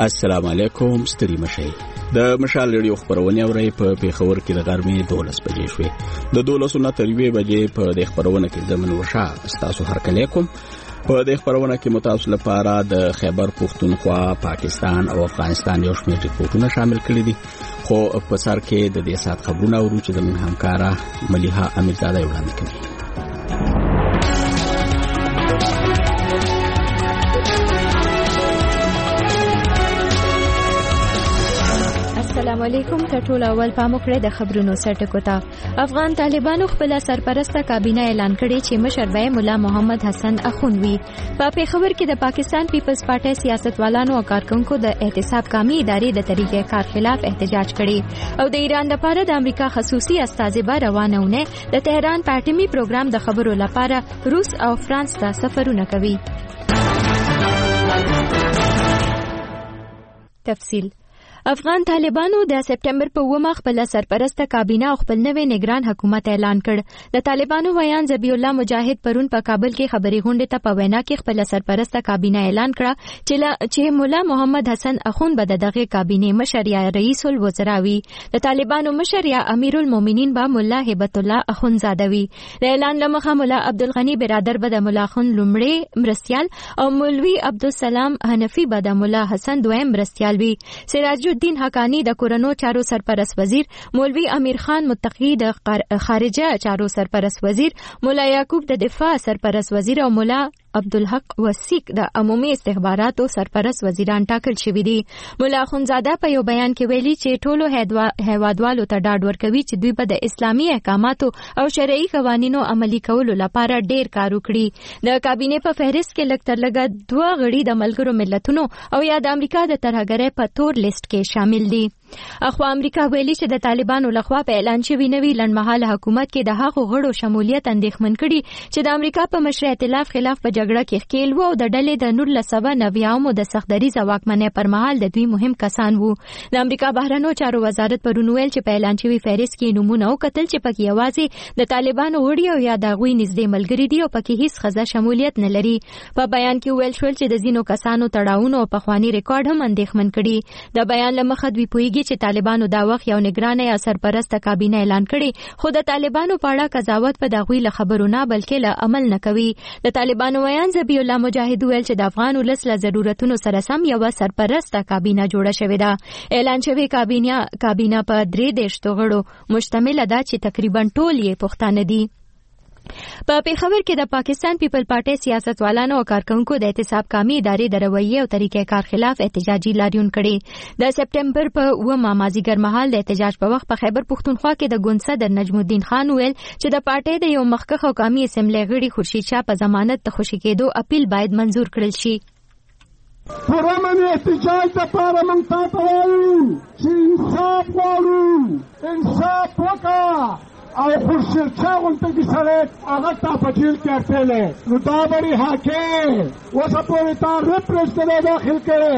السلام علیکم. ستړي مشئ. د مشال ریډیو خبرونه اوري په پیښور کې د غرمې 12 بجې شوې. د 12 نه تر 1 بجې په د خبرونه کې زمون وشا تاسو هر کله کوم په د خبرونه کې متاسف لپاره د خیبر پختونخوا، پاکستان او افغانستان یو شمېر ریپورتونه شامل کړي دي. خو په سر کې د دې سات خبرونه ورو چې زمون همکارا مليحه امیرزاده وړاندې کوي. السلام علیکم. ټول اول پام وکړئ د خبرونو سرټکو ته. افغان طالبانو خپل سرپرسته کابینه اعلان کړي چې مشر به مولا محمد حسن اخون وي. په پیښور کې د پاکستان پیپلز پارټي سیاستوالانو او کارکونکو د احتساب کامي ادارې د طریقې کار خلاف احتجاج کړي او د ایران لپاره د امریکا خصوصي استازیبه روانونه د تهران پارټیمي پروګرام د خبرو لپاره روس او فرانس ته سفرونه کوي. تفصیل. افغان طالبانو د سپټمبر په 1 خپل سرپرسته کابینه او خپل نوې نگران حکومت اعلان کړ. د طالبانو ویان ذبیح الله مجاهد پرون په کابل کې خبري غونډه ته په وینا کې خپل سرپرسته کابینه اعلان کړه چې مولا محمد حسن اخون به دغه کابینه مشر یا رئیس الوزرا وي. د طالبانو مشر یا امیر المؤمنین به مولا هبت الله اخون زاده وي. د اعلان لمخه مولا عبدالغنی برادر به د مولا اخون لومړی مرستیال او مولوی عبدالسلام حنفی به د مولا حسن دویم مرستیال وي. سراج الدین حقانی د کورونو چارو سرپرست وزیر، مولوی امیر خان متقی د خارجه چارو سرپرست وزیر، مولا یعقوب د دفاع سرپرست وزیر او مولا عبدالحق وسیق د عمومي استخباراتو سرپرست وزیران ټاکل شوي دي. مولا اخونزاده په یو بیان کې ویلي چې ټولو هیوادوالو ته ډاډ ورکوي چې دوی به د اسلامي احکاماتو او شرعي قوانینو عملي کولو لپاره ډیر کار وکړي. د کابینې په فهرست کې لږ تر لږه 2 غړي د ملګرو ملتونو او یا د امریکا د ترهګرۍ په تور لیست کې شامل دي. اخوا امریکا ویلي چې د طالبانو لخوا په اعلان شوی نوی لنډمهاله حکومت کې د هغو غړو شمولیت اندېښمن کړي چې د امریکا په مشر ائتلاف خلاف په جګړه کې ښکیل وو او د ډلې د 1990 د سختدریزه واکمنۍ پر مهال د دوی مهم کسان وو. د امریکا بهرنیو چارو وزارت پرون ویل چې په اعلان شوی فهرست کې نمونه وکتل چې پکې یوازې د طالبانو وړي او یا د غوي نږدې ملګري دي او پکې هیڅ خزه شمولیت نه لري. په بیان کې ویل شول چې د ځینو کسانو تړاوونه او پخوانی ریکارډ هم اندېښمن کړي. د بیان لمخه دوی پوهیږي چې طالبانو دا وخت یو نگران یا سرپرسته کابینه اعلان کړي خو د طالبانو په اړه قضاوت په دغوی له خبرو نه بلکې له عمل نه کوي. د طالبانو ویان ذبیح الله مجاهد ویل چې د افغان ولس له ضرورتونو سره سم یو سرپرسته کابینه جوړه شوې ده. اعلان شوی کابینه په 3 غړو مشتمل ده چې تقریبا ټول یې پښتانه دي. په پیښور کې د پاکستان پیپل پارټي سیاستوالانو او کارکونکو د احتساب کامي ادارې د رویې او طریقې کار خلاف احتجاجي لاریون کړي. د سپټمبر په 1 مازیګر مهال د احتجاج په وخت په خیبر پختونخوا کې د ګوند صدر نجم الدین خان ویل چې د پارټي د یو مخکښ او قومي اسمبلی غړي خورشید شاه په ضمانت د خوشی کېدو اپیل باید منظور کړل شي. پرمن احتجاج د پاره مونږ تاسو وایو چې انصاف غواړو، انصاف وکړه او خورشید شاه غونته کې سره هغه تا په جیل کې اړتلې نو دا بری حاکم وسه پورې تا ریپریس کړه داخل کړي.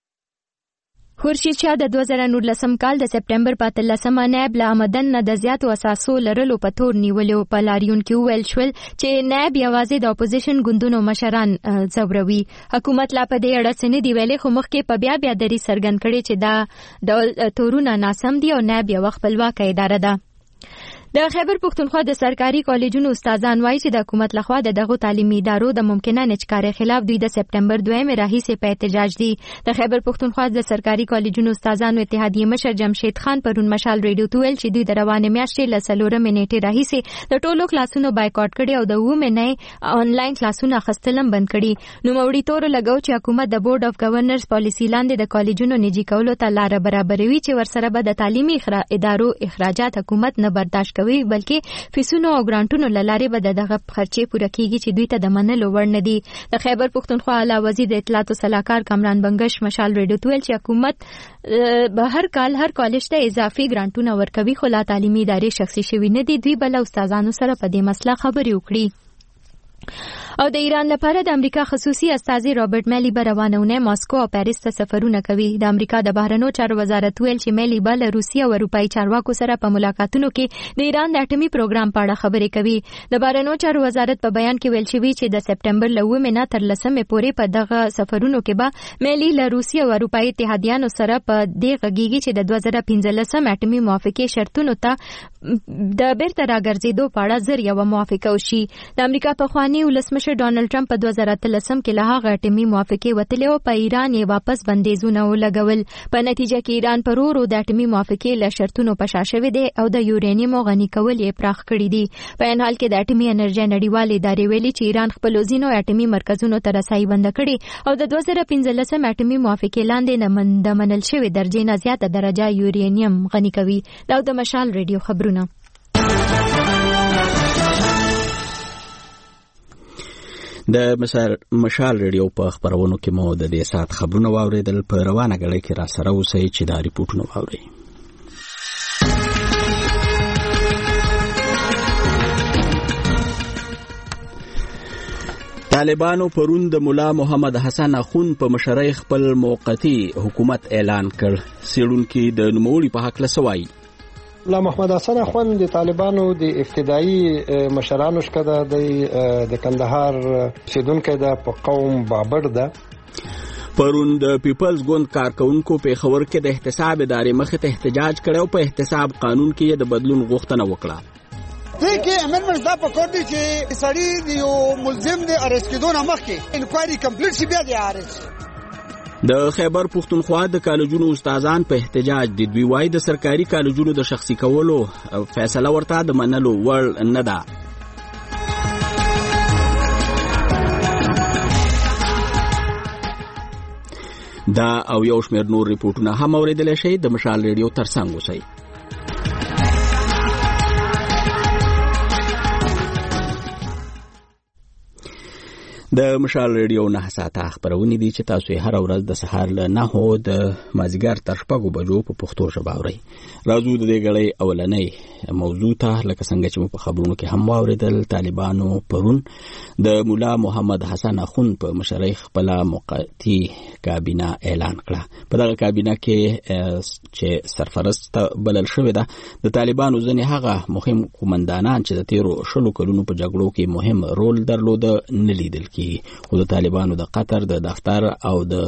خورشید شاه د 2019 کال د سپټمبر په 13 نائب له آمدن نه د زیاتو اساسو لرلو په تور نیولو په لاریون کې ویل شول چې نائب یوازې د اپوزیشن ګوندونو مشران ځوروي. حکومت لا په دې اړه څه نه دی ویلي خو مخکې په بیا دری څرګند کړي چې دا د تورونه ناسم دي او نائب یو خپلواکه اداره ده. د خیبر پختونخوا د سرکاري کالجونو استادان وایي چې د حکومت لخوا دغه تعلیمي ادارو د ممکنه نچکارۍ خلاف دوی د سپټمبر 2 راهیسې په احتجاج دي. د خیبر پختونخوا د سرکاري کالجونو استادانو اتحادیې مشر جمشید خان پرون مشال ریډیو ته ویل چې دوی د روانې میاشتې له 4 نیټې راهیسې د ټولو کلاسونو بایکاټ کړي او د 9 نه آنلاین کلاسونه اخیستل بند کړي. نو موري تور لګاو چې حکومت د بورډ اف گورنرز پالیسی لاندې د کالجونو نجی کولو ته لار برابروي چې ورسره به د تعلیمي ادارو اخراجات حکومت نه برداشت بلکې فیسونو او ګرانټونو لاره به دغه خرچې پوره کیږي چې دوی ته د منلو وړ نه دي. د خیبر پختونخوا اعلی وزیر د اطلاعات او سلاکار کامران بنگش مشال ریډیو ته ویل چې حکومت به هر کال هر کالج ته اضافي ګرانټونه ورکوي خو لا تعلیمي ادارې شخصي شوي نه دي. دوی بل استادانو سره په دې مسله خبرې وکړي. او د ایران لپاره د امریکا خصوصي استازي رابرټ میلی به روانونه ماسکو او پاریس ته سفرونه کوي. د امریکا د بهرنیو چارو وزارت ویل چې میلی به له روسیې او اروپایي چارواکو سره په ملاقاتونو کې د ایران د اټومي پروګرام په اړه خبرې کوي. د بهرنیو چارو وزارت په بیان کې ویل شوی چې د سپټمبر له 9 نه تر 10 پورې په دغه سفرونو کې به میلی له روسیې او اروپایي اتحادیانو سره په دې غږیږي چې د 2015 اټومي موافقې شرطونو ته د بیرته راګرځېدو په اړه زر یو موافقه وشي. د امریکا پخوانی ولسمشر ډانلډ ټرمپ په 2013 کې له هغه اټومي موافقې وتلی او په ایران یې واپس بندیزونه ولګول. په نتیجه کې ایران پر ورو د اټومي موافقې له شرطونو په شا شوی دی او د یورانیم غني کول یې پراخ کړی دي. په ان حال کې د اټومي انرژي نړیوالې ادارې ویلي چې ایران خپل ځینو اټومي مرکزونو ته رسایي بند کړي او د 2015 اټومي موافقې لاندې د منل شوی درجه نه زیاته درجه یورانیم غني کوي. دا د مشال ریډیو خبرونه. د مشال ریډیو په خبرونو کې مو د دې سات خبرونه واوریدل. په روانه غړي کې را سره اوسئ چې دا ریپورتونه واورئ. طالبانو پرون د مولا محمد حسن اخون په مشرۍ خپل موقتی حکومت اعلان کړ. سیړونکو د نوموړي په حق لسوي مولا محمد حسن اخون د طالبانو د ابتدایي مشرانو څخه د کندهار سیدونکو د قوم بابر ده. پرون د پیپلز ګوند کارکونکو په خبر کې د احتساب ادارې مخ ته احتجاج کړو. په احتساب قانون کې د بدلون غوښتنه وکړه. دغه امندمنټ دا په کوټ دي چې سړی یو ملزم دی ارست کېدون مخکې انکوایري کمپلیټ شي بیا دی ارست. د خیبر پختونخوا د کالجونو استادان په احتجاج د دوی وای د سرکاري کالجونو د شخصي کولو فیصله ورته د منلو وړ نه ده. دا او یو شمېر نور ریپورتونه هم اوریدلی شئ. د مشال ریډیو ترڅنګ اوسئ. د مشال ریډیو 9 ساعته خبرونه دي چې تاسو هر ورځ د سهار له 9 د مازیګر تر 6 بجو په پښتو ژبه اورئ. راځو د دې غړې اولنۍ موضوع ته لکه څنګه چې په خبرونو کې هم واوریدل. طالبانو پرون د مولا محمد حسن اخون په مشرۍ خپل موقتی کابینه اعلان کړه. په دغه کابینه کې چې سرپرست بلل شوی ده د طالبانو ځنې هغه مهم قومندانان چې د تیرو شلو کلونو په جګړو کې مهم رول درلود نه لیدل کی. خو د طالبانو د قطر د دفتر او د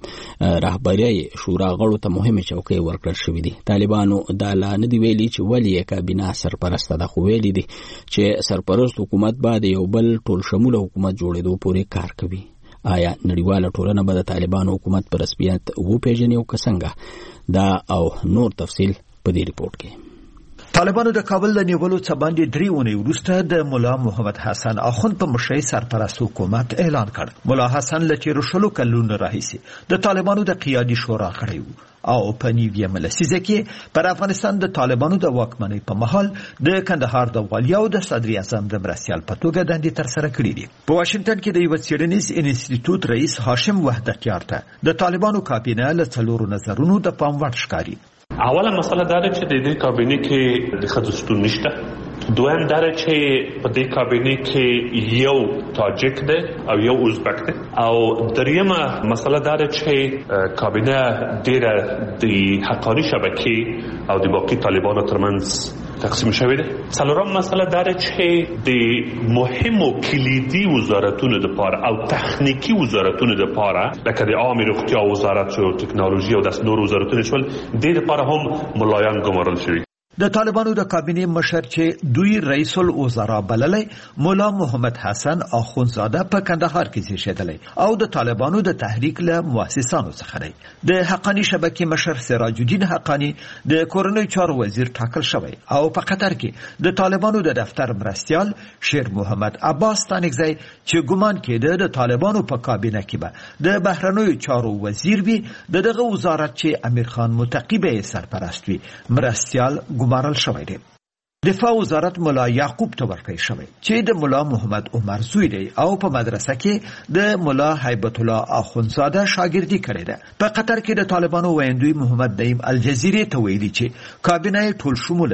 رهبری شورا غړو ته مهمه چوکۍ ورکړل شوې دي. طالبانو دا لا نه دی ویلي چې ولی کابینه سرپرست ده، خو ویلي دي چې سرپرست حکومت بعد یو بل ټول شموله حکومت جوړېدو پورې کار کوي. آیا نړیواله ټولنه به د طالبانو حکومت پر رسمیت وپیژني او که څنګه؟ دا او نور تفصیل په دې ریپورت کې. طالبانو د کابل د نیولو څخه باندې 3 اونۍ وروسته د مولا محمد حسن اخون په مشرۍ سرپرست حکومت اعلان کړ. مولا حسن له تیرو شلو کلونو راهیسې د طالبانو د قیادي شورا غړی و او په نیویمه لسیزه کې پر افغانستان د طالبانو د واکمنۍ په مهال د کندهار د والي او د صدر اعظم د مرستیال په توګه دندې ترسره کړې دي. په واشنگټن کې د یو څېړنیز انسټیټیوټ رئیس هاشم وحدتیار ته د طالبانو کابینه له 4 نظرونو د پام وړ ښکاري. اوله مسله دا ده چې د دې کابینه کې د ښځو شتون نشته. دویم دا ده چې په دې کابینه کې یو تاجک دی او یو ازبک دی. او دریمه مسله دا ده چې کابینه ډیره د حقاني شبکې او د باقي طالبانو ترمنځ تقسیم شوی دی. څلورم مسله دا ده چې د مهمو کلیدي وزارتونو لپاره او تخنیکی وزارتونو لپاره لکه د عامه روغتیا وزارت او ټکنالوژي او د نور وزارتونو شول د لپاره هم ملایان ګمارل شوی. د طالبانو د کابینه مشر چې دوی رئیس الوزرا بللی مولا محمد حسن اخونزاده په کندهار کې زیږیدلی او د طالبانو د تحریک له مؤسسانو څخه دی. د حقانی شبکې مشر سراج الدین حقانی د کورنۍ چارو وزیر ټاکل شوی او په قطر کې د طالبانو د دفتر مرستیال شیر محمد عباس تانکزی چې ګومان کېده د طالبانو په کابینه کې به د بهرنیو چارو وزیر وي دغه وزارت چې امیر خان متقی به سرپرست وي مرستیال ګمارل شوی دی. دفاع وزارت مولا یعقوب ته ورکړی شوی چې د مولا محمد عمر زوی دی او په مدرسه کې د مولا هیبت الله اخونزاده شاګردي کړې ده. په قطر کې د طالبانو ویندوی محمد نعیم الجزیري ته ویلي چې کابینه ټول شموله ده.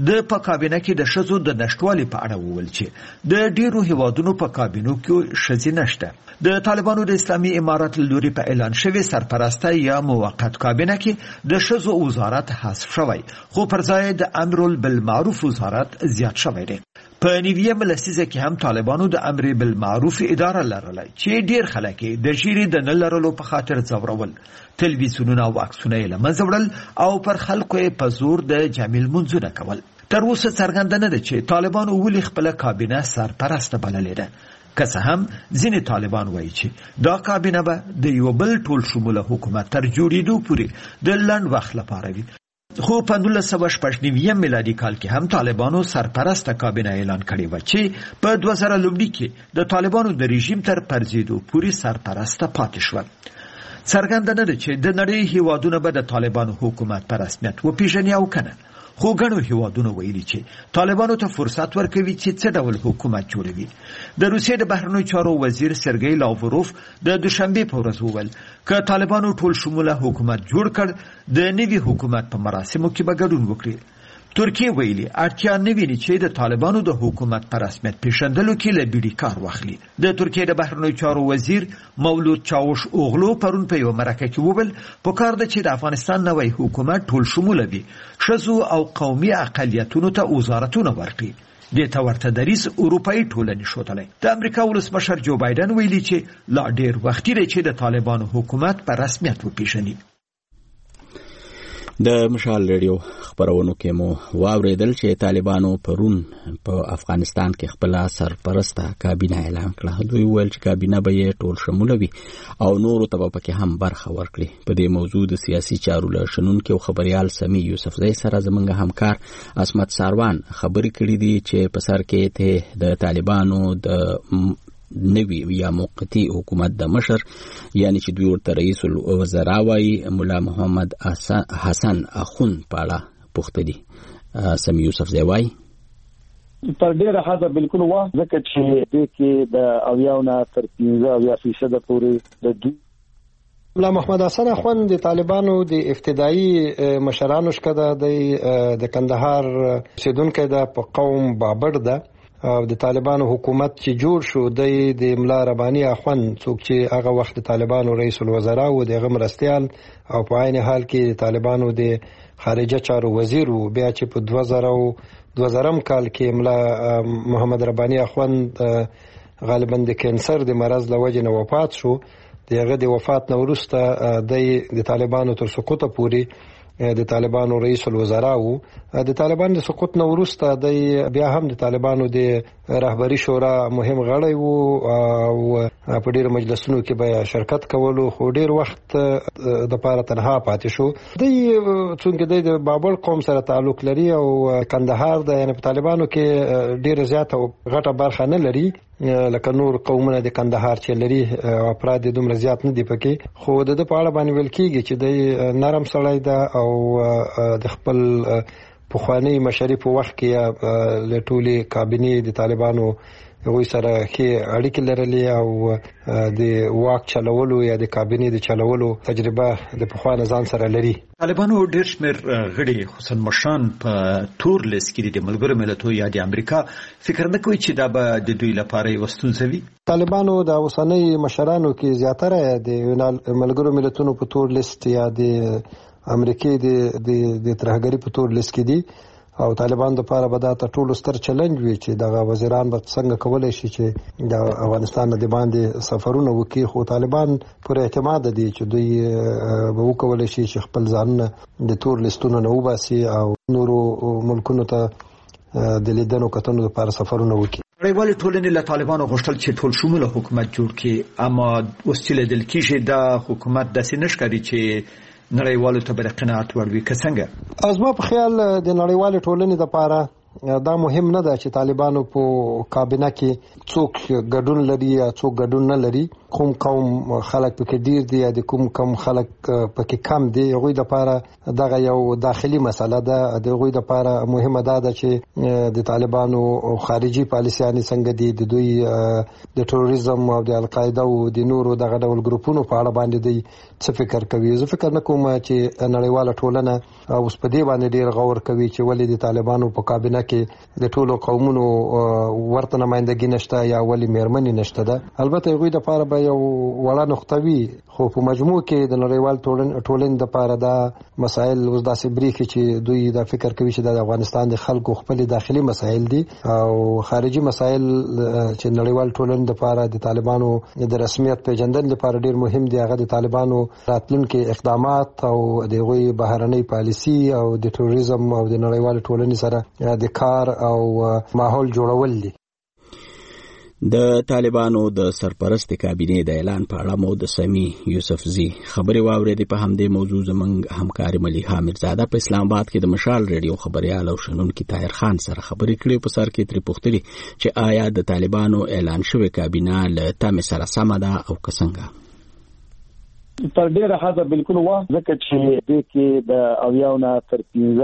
د په کابینه کې د ښځو د نشټوالي په اړه وویل چې د ډیرو هیوادونو په کابینو کې ښځې نشته. د طالبانو د اسلامي امارت له لوري په اعلان شوی سرپرسته یا موقت کابینه کې د ښځو وزارت حذف شوی، خو پر ځای د امر بالمعروف وزارت زیات شوی دی. په نیویم لسیزه کې هم طالبانو د امر بالمعروف اداره لرله چې ډیر خلک د ژیرې د نه لرلو په خاطر ځورول، تلویزیونونه او عکسونه یې له منځه وړل او پر خلکو یې په زور د جامع لمونځونه کول. تر اوسه څرګنده نه ده چې طالبانو ولې خپله کابینه سرپرسته بللې ده، که څه هم ځینې طالبان وایي چې دا کابینه به د یو بل ټول شموله حکومت تر جوړېدو پورې د لنډ وخت لپاره وي. خو په 1999 میلادي کال کې هم طالبانو سرپرسته کابینه اعلان کړې وه چې په 2000 کې د طالبانو د رژیم تر پرځېدو پورې سرپرسته پاتې شوه. څرګنده نه ده چې د نړۍ هیوادونه به د طالبانو حکومت په رسمیت وپېژني او کنه، خو ګڼو هیوادونو ویلي چې طالبانو ته فرصت ورکوي چې څه ډول حکومت جوړوي. د روسیې د بهرنیو چارو وزیر سرګی لاوروف د دوشنبې په ورځ وویل که طالبانو ټول شموله حکومت جوړ کړ د نوي حکومت په مراسمو کې به ګډون وکړي. ترکیه ویلي اړتیا نه ویني چې د طالبانو د حکومت په رسمیت پیژندلو کې له بیړې کار واخلي. د ترکیې د بهرنیو چارو وزیر مولود چاوش اوغلو پرون په یوه مرکه کې وویل پکار ده چې د افغانستان نوی حکومت ټول شموله وي، ښځو او قومي اقلیتونو ته وزارتونه ورکړي. دې ته ورته دریځ اروپایي ټولنې ښودلی. د امریکا ولسمشر جو بایدن ویلي چې لا ډیر وختي دی چې د طالبانو حکومت په رسمیت وپیژني. د مشال ریډیو خبرونو کې مو واوریدل چې طالبانو پرون په افغانستان کې خپل سرپرسته کابینه اعلان کړه. دوی ویل چې کابینه به یې ټول شموله وي او نورو ته به پکې هم برخه ورکړي. په دې موضوع د سیاسي چارو له شنونکي او خبريال سمي یوسفزی سره زمونږ همکار عصمت ساروان خبرې کړې دي چې په سر کې ته د طالبانو د نوی یا موقتی حکومت د مشر یعنی چې دوی ورته رئیس الوزرا وایي مولا محمد حسن اخون په اړه پوښتنه دي. سمي یوسفزی وایي تر ډیره حد بالکل وا ځکه چې د کې د اویاونه تر 15% پورې د مولا محمد حسن اخون د طالبانو د ابتدایي مشرانو شکه د کندهار سیدونکو د قوم بابر ده او د طالبانو حکومت چې جوړ شو د ملا رباني اخوند څوک چې هغه وخت د طالبانو رئیس الوزرا و د مرستيال او په عین حال کې طالبانو د خارجه چارو وزیر و. بیا چې په 2000 کال کې ملا محمد رباني اخوند غالبا د کینسر د مرض له وجې نه وفات شو. دغه د وفات نه وروسته د طالبانو تر سقوط پورې د طالبانو رئیس الوزرا و. د طالبانو د سقوط نه وروسته د بیا هم د طالبانو د رهبری شورا مهم غړی و او په ډیرو مجلسونو کې به شرکت کولو، خو ډیر وخت د پاره تنها پاتې شو. څنګه د بابل قوم سره تعلق لري او کندهار د یعنی په طالبانو کې ډیر زیاته غټه برخه نه لري لکه نور قومونه د کندهار چې لري. افراد دومره زیات نه دي پکې، خو د په اړه باندې ویل کیږي چې د نرم سړی ده او د خپل پخوانی مشري په وخت کې لټولي کابینه د طالبانو وې سره کې اړیکې لرلې او د واک چلولو یا د کابینه د چلولو تجربه د پخوانه ځان سره لري. طالبانو ډېر شمېر غړي خصوصا مشران په تور لیست کې د ملګرو ملتونو یا د امریکا فکر نه کوي چې دا به د دوی لپاره یو ستونزه وي. طالبانو د اوسنۍ مشرانو کې زیاتره د ملګرو ملتونو په تور لیست یا د امریکای د ترهګری په تور لیست کې دي او طالبان د لپاره به دا ټولو ستر چیلنج وي چې د وزیران به څنګه کولای شي چې د افغانستان د باندې سفرونه وکړي. خو طالبان پر اعتماد دي چې دوی به وکولای شي چې خپل ځانونه د تور لیستونو نه وباسي او نورو ملکونو ته د لیدنو کتنو لپاره سفرونه وکړي. نړیوالې ټولنې له طالبانو غوښتل چې ټول شموله حکومت جوړ کړي، اما اوس چې لیدل کېږي دا حکومت داسې نه ښکاري چې نړیوالو ته به قناعت وړوي. که څنګه از ما په خیال د نړیوالې ټولنې لپاره دا مهم نه ده چې طالبانو په کابینه کې څوک ګډون لري یا څوک ګډون نه لري. کوم قوم خلک پکې ډیر دي یا د کوم خلک پکې کم دي هغوی د لپاره دغه یو داخلي مسله ده. د هغوی د لپاره مهمه ده چې د طالبانو خارجي پالیسيانې څنګه دي، د دوی د تروریزم او د القاعده او د نورو دغه ډول ګروپونو په اړه باندې دوی څه فکر کوي. زه فکر نه کوم چې نړیواله ټولنه اوس په دې باندې ډیر غور کوي چې ولې د طالبانو په کابینه کې د ټولو قومونو ورته نمائندګي نشته یا ولې میرمنې نشته ده. البته هغوی د لپاره به یو وړه نقطه وي، خو په مجموع کې د نړیوال ټولنې د لپاره دا مسایل اوس داسې بریښي چې دوی دا فکر کوي چې د افغانستان د خلکو خپل داخلي مسایل دي او خارجي مسایل چې نړیوال ټولنې د لپاره د طالبانو د رسمیت پیژندل لپاره ډیر مهم دي. هغه د طالبانو راتلونکي اقدامات او د غوي بهرنۍ پالیسي او د تروریزم او د نړیوال ټولنې سره د کار او ماحول جوړول دي. د طالبانو د سرپرست کابینې د اعلان په اړه مو د سمی یوسفزی خبري واورېدې. په همدې موضوع زمنګ همکار ملیحه میرزاده په اسلام آباد کې د مشال ریډیو خبريال او شنونکي طاهر خان سره خبرې کړې. په سر کې تری پوښتنه چې آیا د طالبانو اعلان شوی کابینه له تم سره سم ده او څنګه؟ تر ډیره حد بالکل وا ځکه چې د کې د اویاونه تر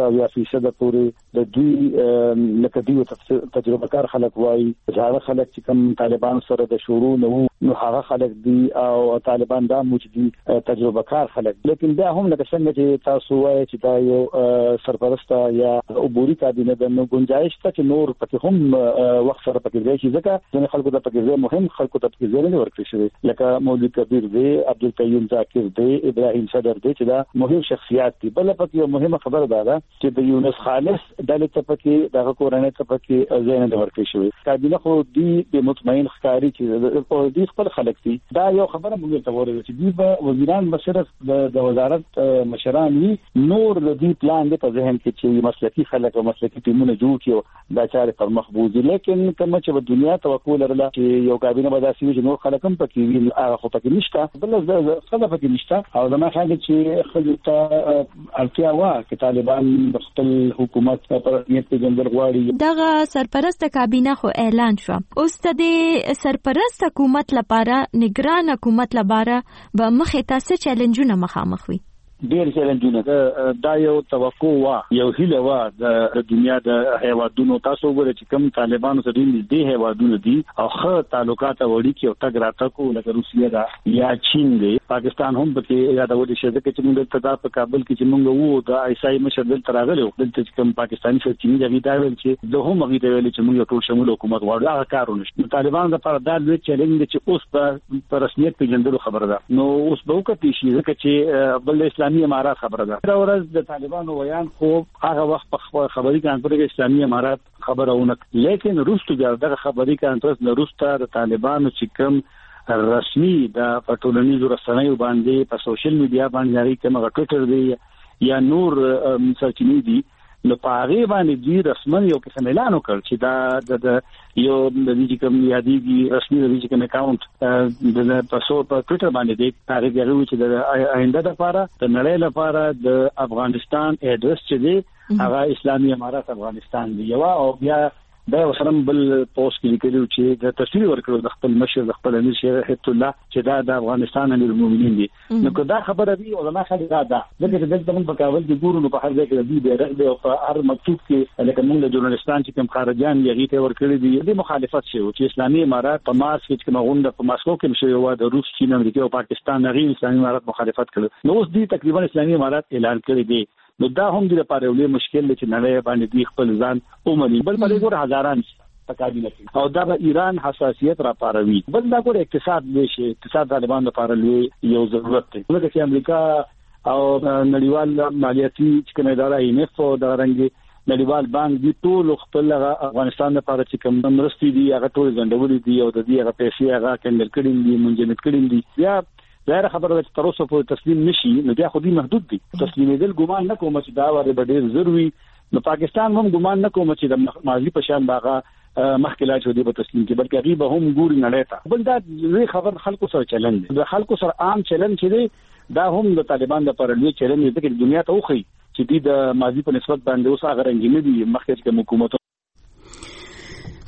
15% پورې د دوی لکه دوی تجربه کار خلک وایي ځاړه خلک چې کوم طالبان سره د شروع نو هغه خلک دي او طالبان دا موجودي تجربه کار خلک، لیکن دا هم لکه څنګه چې تاسو وایي چې دا یو سرپرست یا عبوري کابینه د نو گنجائش ته چې نور پکې هم وخت سره پکې ځي ځکه ځنې خلکو د پکې مهم خلکو ته پکې ځای نه ورکړي شوی لکه مولوی کبیر دی، عبدالقیوم ذاکر دی، ابراهیم صدر دی چې دا مهم شخصیات دي. بل پکې یو مهمه خبره ده چې د یونس خالص دلته پکې دغه کورنۍ ته پکې ځای نه ورکړي شوی. کابینه خو دی مطمئن ښکاری چې د خپل خلک دي. دا یو خبره موږ ته ورته چې دی به وزیران بشرف د وزارت مشران وي، نور د دې پلان د په ذهن کې چې مسلکي خلک او مسلکي ټیمونه جوړ کړي دا چارې پر مخ بوزي. لیکن کوم چې په دنیا توقع لرله چې یو کابینه به داسې وي چې نور خلک هم پکې وي، هغه خو پکې نشته. بل څه پکې نشته او زما خیال چې خلک اړتیا وا چې طالبان د خپل حکومت پر نیت پیژندل غواړي. دغه سرپرست کابینه خو اعلان شو، اوس د سرپرست حکومت لپاره نگران حکومت لپاره به مخې تاسو چیلنجونه مخامخ وي. ډیر چیلنجونه دا یو توقع وا، یو هیله وا د دنیا د هیوادونو. تاسو وګورئ چې کوم طالبانو سره دې هیوادونو دي او ښه تعلقات وړي کې او تګ راتګ لکه روسیه دا یا چین دی، پاکستان هم پکې یادول شي ځکه چې موږ ته په کابل کې چې موږ وو د آیسای مشر دلته راغلو دلته چې کوم پاکستاني سرچینې دی دا ویل چې د هم غوډه ویل چې موږ ټول شمول حکومت غواړو، هغه کارونه نشته. طالبان لپاره دا لوی چیلنج دی چې اوس په رسمیت پیژندلو خبره ده. نو اوس به وکړي شي ځکه چې بل اسلامي امارات خبره ده. دا ورځ د طالبانو ویان خو هغه وخت په خبري کانفرنس کې اسلامي امارات خبرونه، لیکن روسو دغه خبري کانفرنس نه روسته د طالبانو چې کوم رسمي د ټولنیزو رسنیو باندې په سوشل میډیا باندې لري کوم ټویټر دی یا نور سرچینې دي، نو په هغه باندې دی رسمن یو قسم اعلان وکړ چې دا د یو د دې کوم یادېږي رسمي د دې کوم اکاونټ د پاسو په ټویټر باندې دی هغه دی چې د آینده لپاره د نړۍ لپاره د افغانستان اډرس چې دی هغه اسلامي امارات افغانستان دی. یو او بیا دا وسرم بل پوسټ کې لیکلو چې د تصویر ورکړو د خپل مشر د خپل امیر شیخ حیات الله چې دا د افغانستان امیر المؤمنین دي. نو که دا خبره دی علما خلک دا دغه دلته موږ په کابل کې ګورو نو په هر ځای کې دی بیرغ او په هر مکتوب کې لکه موږ د ژورنالستان چې کوم خارجيان یې ته ورکړي دي د مخالفت شوی چې اسلامي امارات په مارس کې کوم غونډه په ماسکو کې شوی و د روس، چین، امریکا او پاکستان غیر اسلامي امارات مخالفت کړي. نو اوس دی تقریبا اسلامي امارات اعلان کړی دی. نو دا هم د لپاره یو مشکل دی چې نړۍ باندې دی خپل ځان اومني. بل په ګور هزاران تکابینه او دا به ایران حساسیت را پاروي. بل دا ګور اقتصاد نشي، اقتصاد طالبان لپاره یو ضرورت دی ځکه چې امریکا او نړیوال مالیاتي چې کومه اداره IMF او دا رنګي نړیوال بانک دی ټول خپل افغانستان لپاره چې کوم مرستې دي هغه ټول ځندولې دي او د دې هغه پیسې هغه کندل کړي دي منجمد کړي دي. یا ظاهر خبره چې تر اوسه په تسلیم نشي نو بیا خو دې محدود دي. تسلیمېدل ګمان نه کوم چې دا وره ډېر ضروري. نو پاکستان هم ګمان نه کوم چې د ماضي په شان باغه مخکله شو دی په تسلیم کې بلکې غیبه هم ګوري نړۍ ته. بل دا زی خبر خلکو سره چلن دي، د خلکو سره عام چلن چې دی دا هم د طالبان لپاره لوی چلن دی چې دنیا ته وخی چې د ماضي په نسبت باندې اوس هغه رنګ نه دي مخکې کوم حکومت.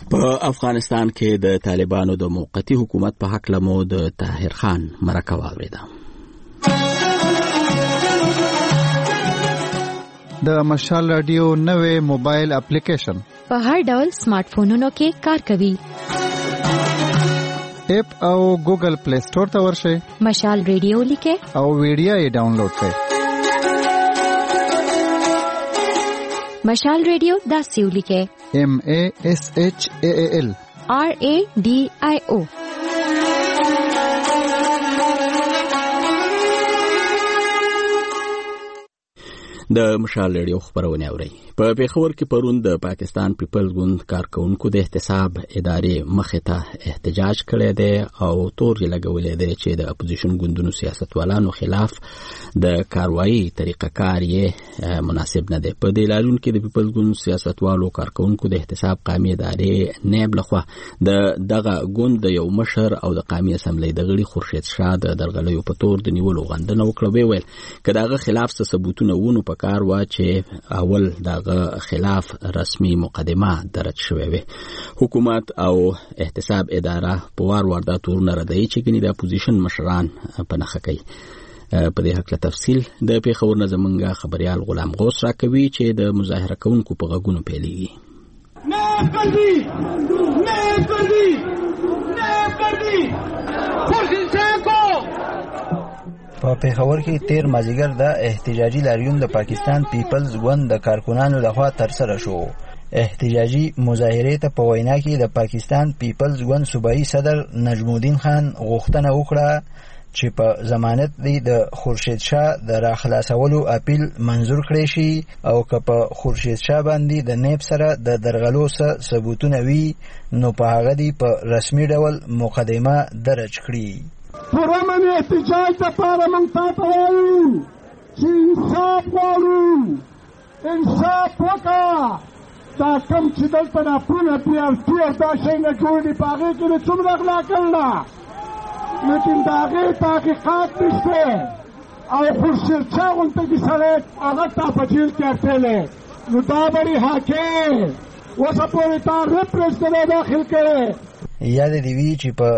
په افغانستان کې د طالبانو د موقتی حکومت په حق لمو د طاهر خان مرکه واوریده. د مشال رادیو نوې موبایل اپلیکیشن په هر ډول سمارټ فونونو کې کار کوي. اپ او ګوګل پلی سٹور ته ورشئ. مشال رادیو لیکه او ویډیو یې ډاونلوډ کړئ. مشال رادیو داسې ولیکه MASHAAL RADIO. د مشال رادیو خبرونه اوري. په پیښور کې پرون د پاکستان پیپلز ګوند کارکونکو د احتساب ادارې مخې ته احتجاج کړی دی او تور یې لګولې دی چې د اپوزیشن ګوندونو سیاستوالانو خلاف د کاروایی طریقه کار یې مناسب نه دی. په دې اعلان کې د پیپلز ګوند سیاستوالو کارکونکو د احتساب قومي ادارې نیب لخوا دغه ګوند د یو مشر او د قومي اسمبلی د غړي خورشید شاه د درغلیو په تور د نیولو غندنه وکړه. ویل که دغه خلاف څه ثبوتونه ونه کار وا چې اول دغه خلاف رسمي مقدمه درج شوې وي. حکومت او احتساب اداره په وار دا تورونه ردوي چې ګنې د اپوزیشن مشران په نخښه کوي. په دې حق له تفصیل د پیښور نه زمونږ خبريال غلام غوث راکوي چې د مظاهره کوونکو په غوږونو پیلېږي. نه کړی په پیښور کې تیر مازیګر د احتجاجي لاریون د پاکستان پیپلز ګوند د کارکونانو لخوا ترسره شو. احتجاجي مظاهرې ته په وینا کې د پاکستان پیپلز ګوند صوبایي صدر نجم الدین خان غوښتنه وکړه چې په ضمانت د خورشید شاه د راخلاصولو اپیل منظور کړی شي او که په خورشید شاه باندې د نیب سره د درغلو ثبوتونه وي نو په هغه دی په رسمي ډول مقدمه درج کړي. پرمن احتجاج د پاره مونږ تاسو وایو چې انصاف غواړو، انصاف وکړه. دا کم چې دلته راپونه پیارتي او دا شی نه جوړ دي په هغې کې د څومره غلا کړله، لیکن د هغې تحقیقات نشته او خورشید شاه غوندې کې سړی هغه تا په جیل کې اټلی نو دا به رها کې اوسه پورې تا ریپریس نه داخل کړی. یاد دی وی چې په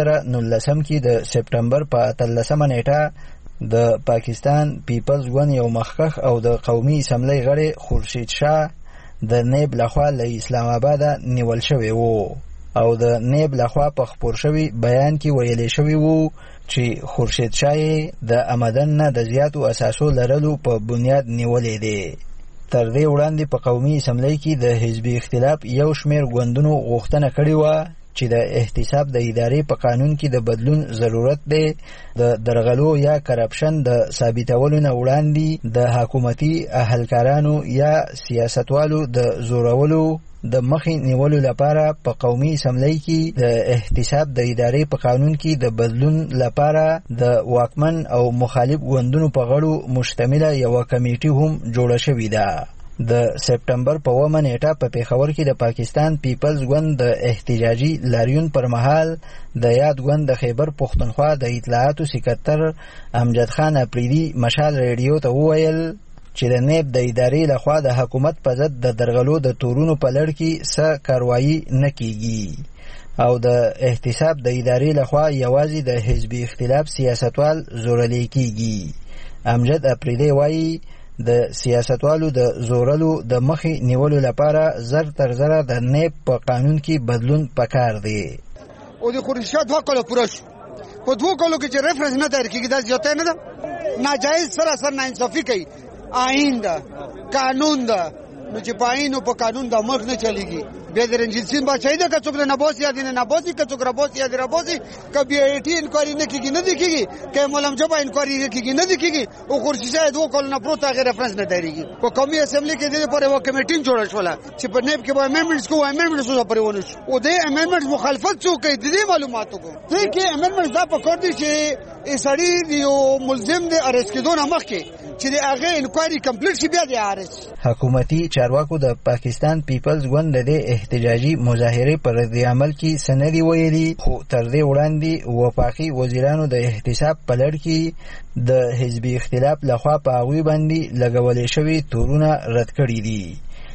2019 کې د سپټمبر په 13 نیټه د پاکستان پیپلز ګوند یو مخکخ او د قومي اسمبلی غړي خورشید شاه د نیب لخوا له اسلام آباد نیول شوی وو او د نیب لخوا په خبر شوی بیان کې ویل شوی وو چې خورشید شاه د آمدن نه د زیاتو اساسو لرلو په بنیاد نیولې دی. تر دې وړاندې په قومي اسمبلی کې د حزبي اختلاف یو شمېر ګوندونو غوښتنه کړې وه چې د احتساب د ادارې په قانون کې د بدلون ضرورت دی. د درغلو یا کرپشن د ثابتولو نه وړاندې د حکومتي اهلکارانو یا سیاستوالو د زورولو د مخې نیولو لپاره په قومي اسمبلی کې د احتساب د ادارې په قانون کې د بدلون لپاره د واکمن او مخالف ګوندونو په غړو مشتمله یوه کمیټي هم جوړه شوې ده. د سپټمبر په 1 نیټه په پیښور کې د پاکستان پیپلز ګوند د احتجاجي لاریون پر مهال د یاد ګوند د خیبر پښتونخوا د اطلاعاتو سکرټر امجد خان اپریدي مشال رادیو ته وویل چې د نیب د ادارې لخوا د حکومت په ضد د درغلو د تورونو په لړ کې څه کاروایی نه کیږي او د احتساب د ادارې لخوا یوازې د حزبي اختلاف سیاستوال زورلی کیږي. امجد اپریدي وایي د سیاستوالو د زورلو د مخې نیولو لپاره زر تر زره د نیب په قانون کې بدلون پکار دی. او د خورشید 2 کال پوره شو په 2 کالو کې چې ریفرنس نه دایر کېږي دا زیاته نه ده، ناجایز سراسر ناانصافي کوي. آئین ده، قانون ده، نو چې په آئین او په قانون د مخ نه چلیږي. بیا د رنجیت سنگھ بادشاہي ده که څوک د نبوس یا د نبوسي که څوک ربوس یا د ربوسي که بیا ایټي انکوایري نه کېږي نه دی کېږي که مولم جبا انکوایري نه کېږي نه دی کېږي او خورشید شاه 2 کالو نه پروت هغې ریفرنس نه دایریږي. په قومي اسمبلي کې د دې لپاره یوه کمیټي جوړه شوله چې په نیب کې به امندمنټس کوو، امندمنټس اوسه پرې ونه شو او د امندمنټس مخالفت څوک کوي د دې معلوماتو کو دې کې امندمنټس دا پکار دي چې سړی یو ملزم دی ارست کېدو نه مخکې چې د هغې انکوایري کمپلیټ شي بیا د ارست. حکومتي چارواکو د پاکستان پیپلز ګوند د احتجاجي مظاهرې پر رد عمل کې سندي ویلي خو تر دې وړاندې وفاقي وزیرانو د احتساب په لړ کې د حزبي اختلاف لخوا په هغوی باندې لګولې شوي تورونه رد کړي دي.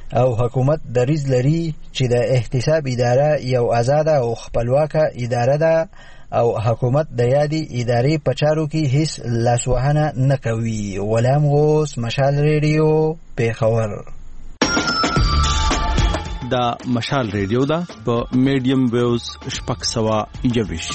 او حکومت دریځ لري چې د احتساب اداره یو آزاده او خپلواکه اداره ده او حکومت د یادې ادارې په چارو کې هیڅ لاسوهنه نه کوي. غلام غوث، مشال ریډیو، پیښور. دا مشال ریډیو ده په میډیم ویوز 621.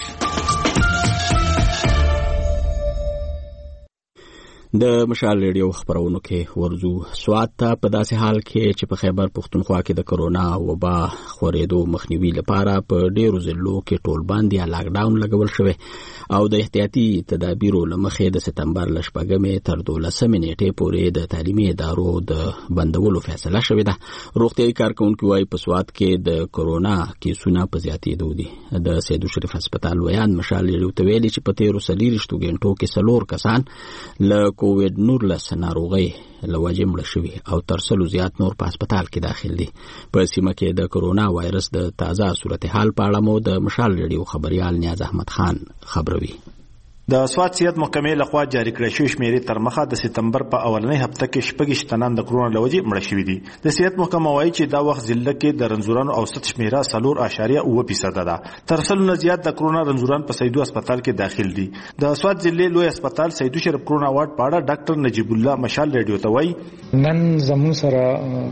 د مشال ریډیو خبرونو کې ورزو سوات ته په داسې حال کې چې په خیبر پښتونخوا کې د کرونا وبا خورېدو مخنیوي لپاره په ډیرو ضلعو کې ټول باندې یا لاک ډاون لګول شوی او د احتیاطي تدابیرو لمخې د سپتمبر ل 14 تر 12 نیټې پورې د تعلیمي ادارو د بندولو فیصله شوې ده. روغتیايي کارکونکو وايي په سوات کې د کرونا کیسونه په زیاتېدو دي. د سیدو شریف هسپتال ویان مشال ریډیو ته ویلي چې په تیرو 24 غنټو کې 4 کسان له کووډ 19 ناروغي لوجه مړ شوي او تر 100 زیات نور په هسپتال کې داخل دي. په سیمه کې د کرونا وایرس د تازه صورتحال په اړه مو د مشال ریډیو خبريال نیاز احمد خان خبروي. د سوات صحت محکمې لخوا جاری کړې شوې شمیرې تر مخه د سپتمبر په اولنۍ هفته کې 26 تنان د کرونا لوجه مړ شوي دي. د صحت محکمه وايي چې دا وخت ضلع کې د رنځورانو اوسط شمیره 4.9% ده. تر 100 نه زیات د کرونا رنځوران په سیدو هسپتال کې داخل دي. د سوات ضلع لوی هسپتال سیدو شریف کرونا وارډ په اړه ډاکټر نجیب الله مشال ریډیو ته وایي نن زموږ سره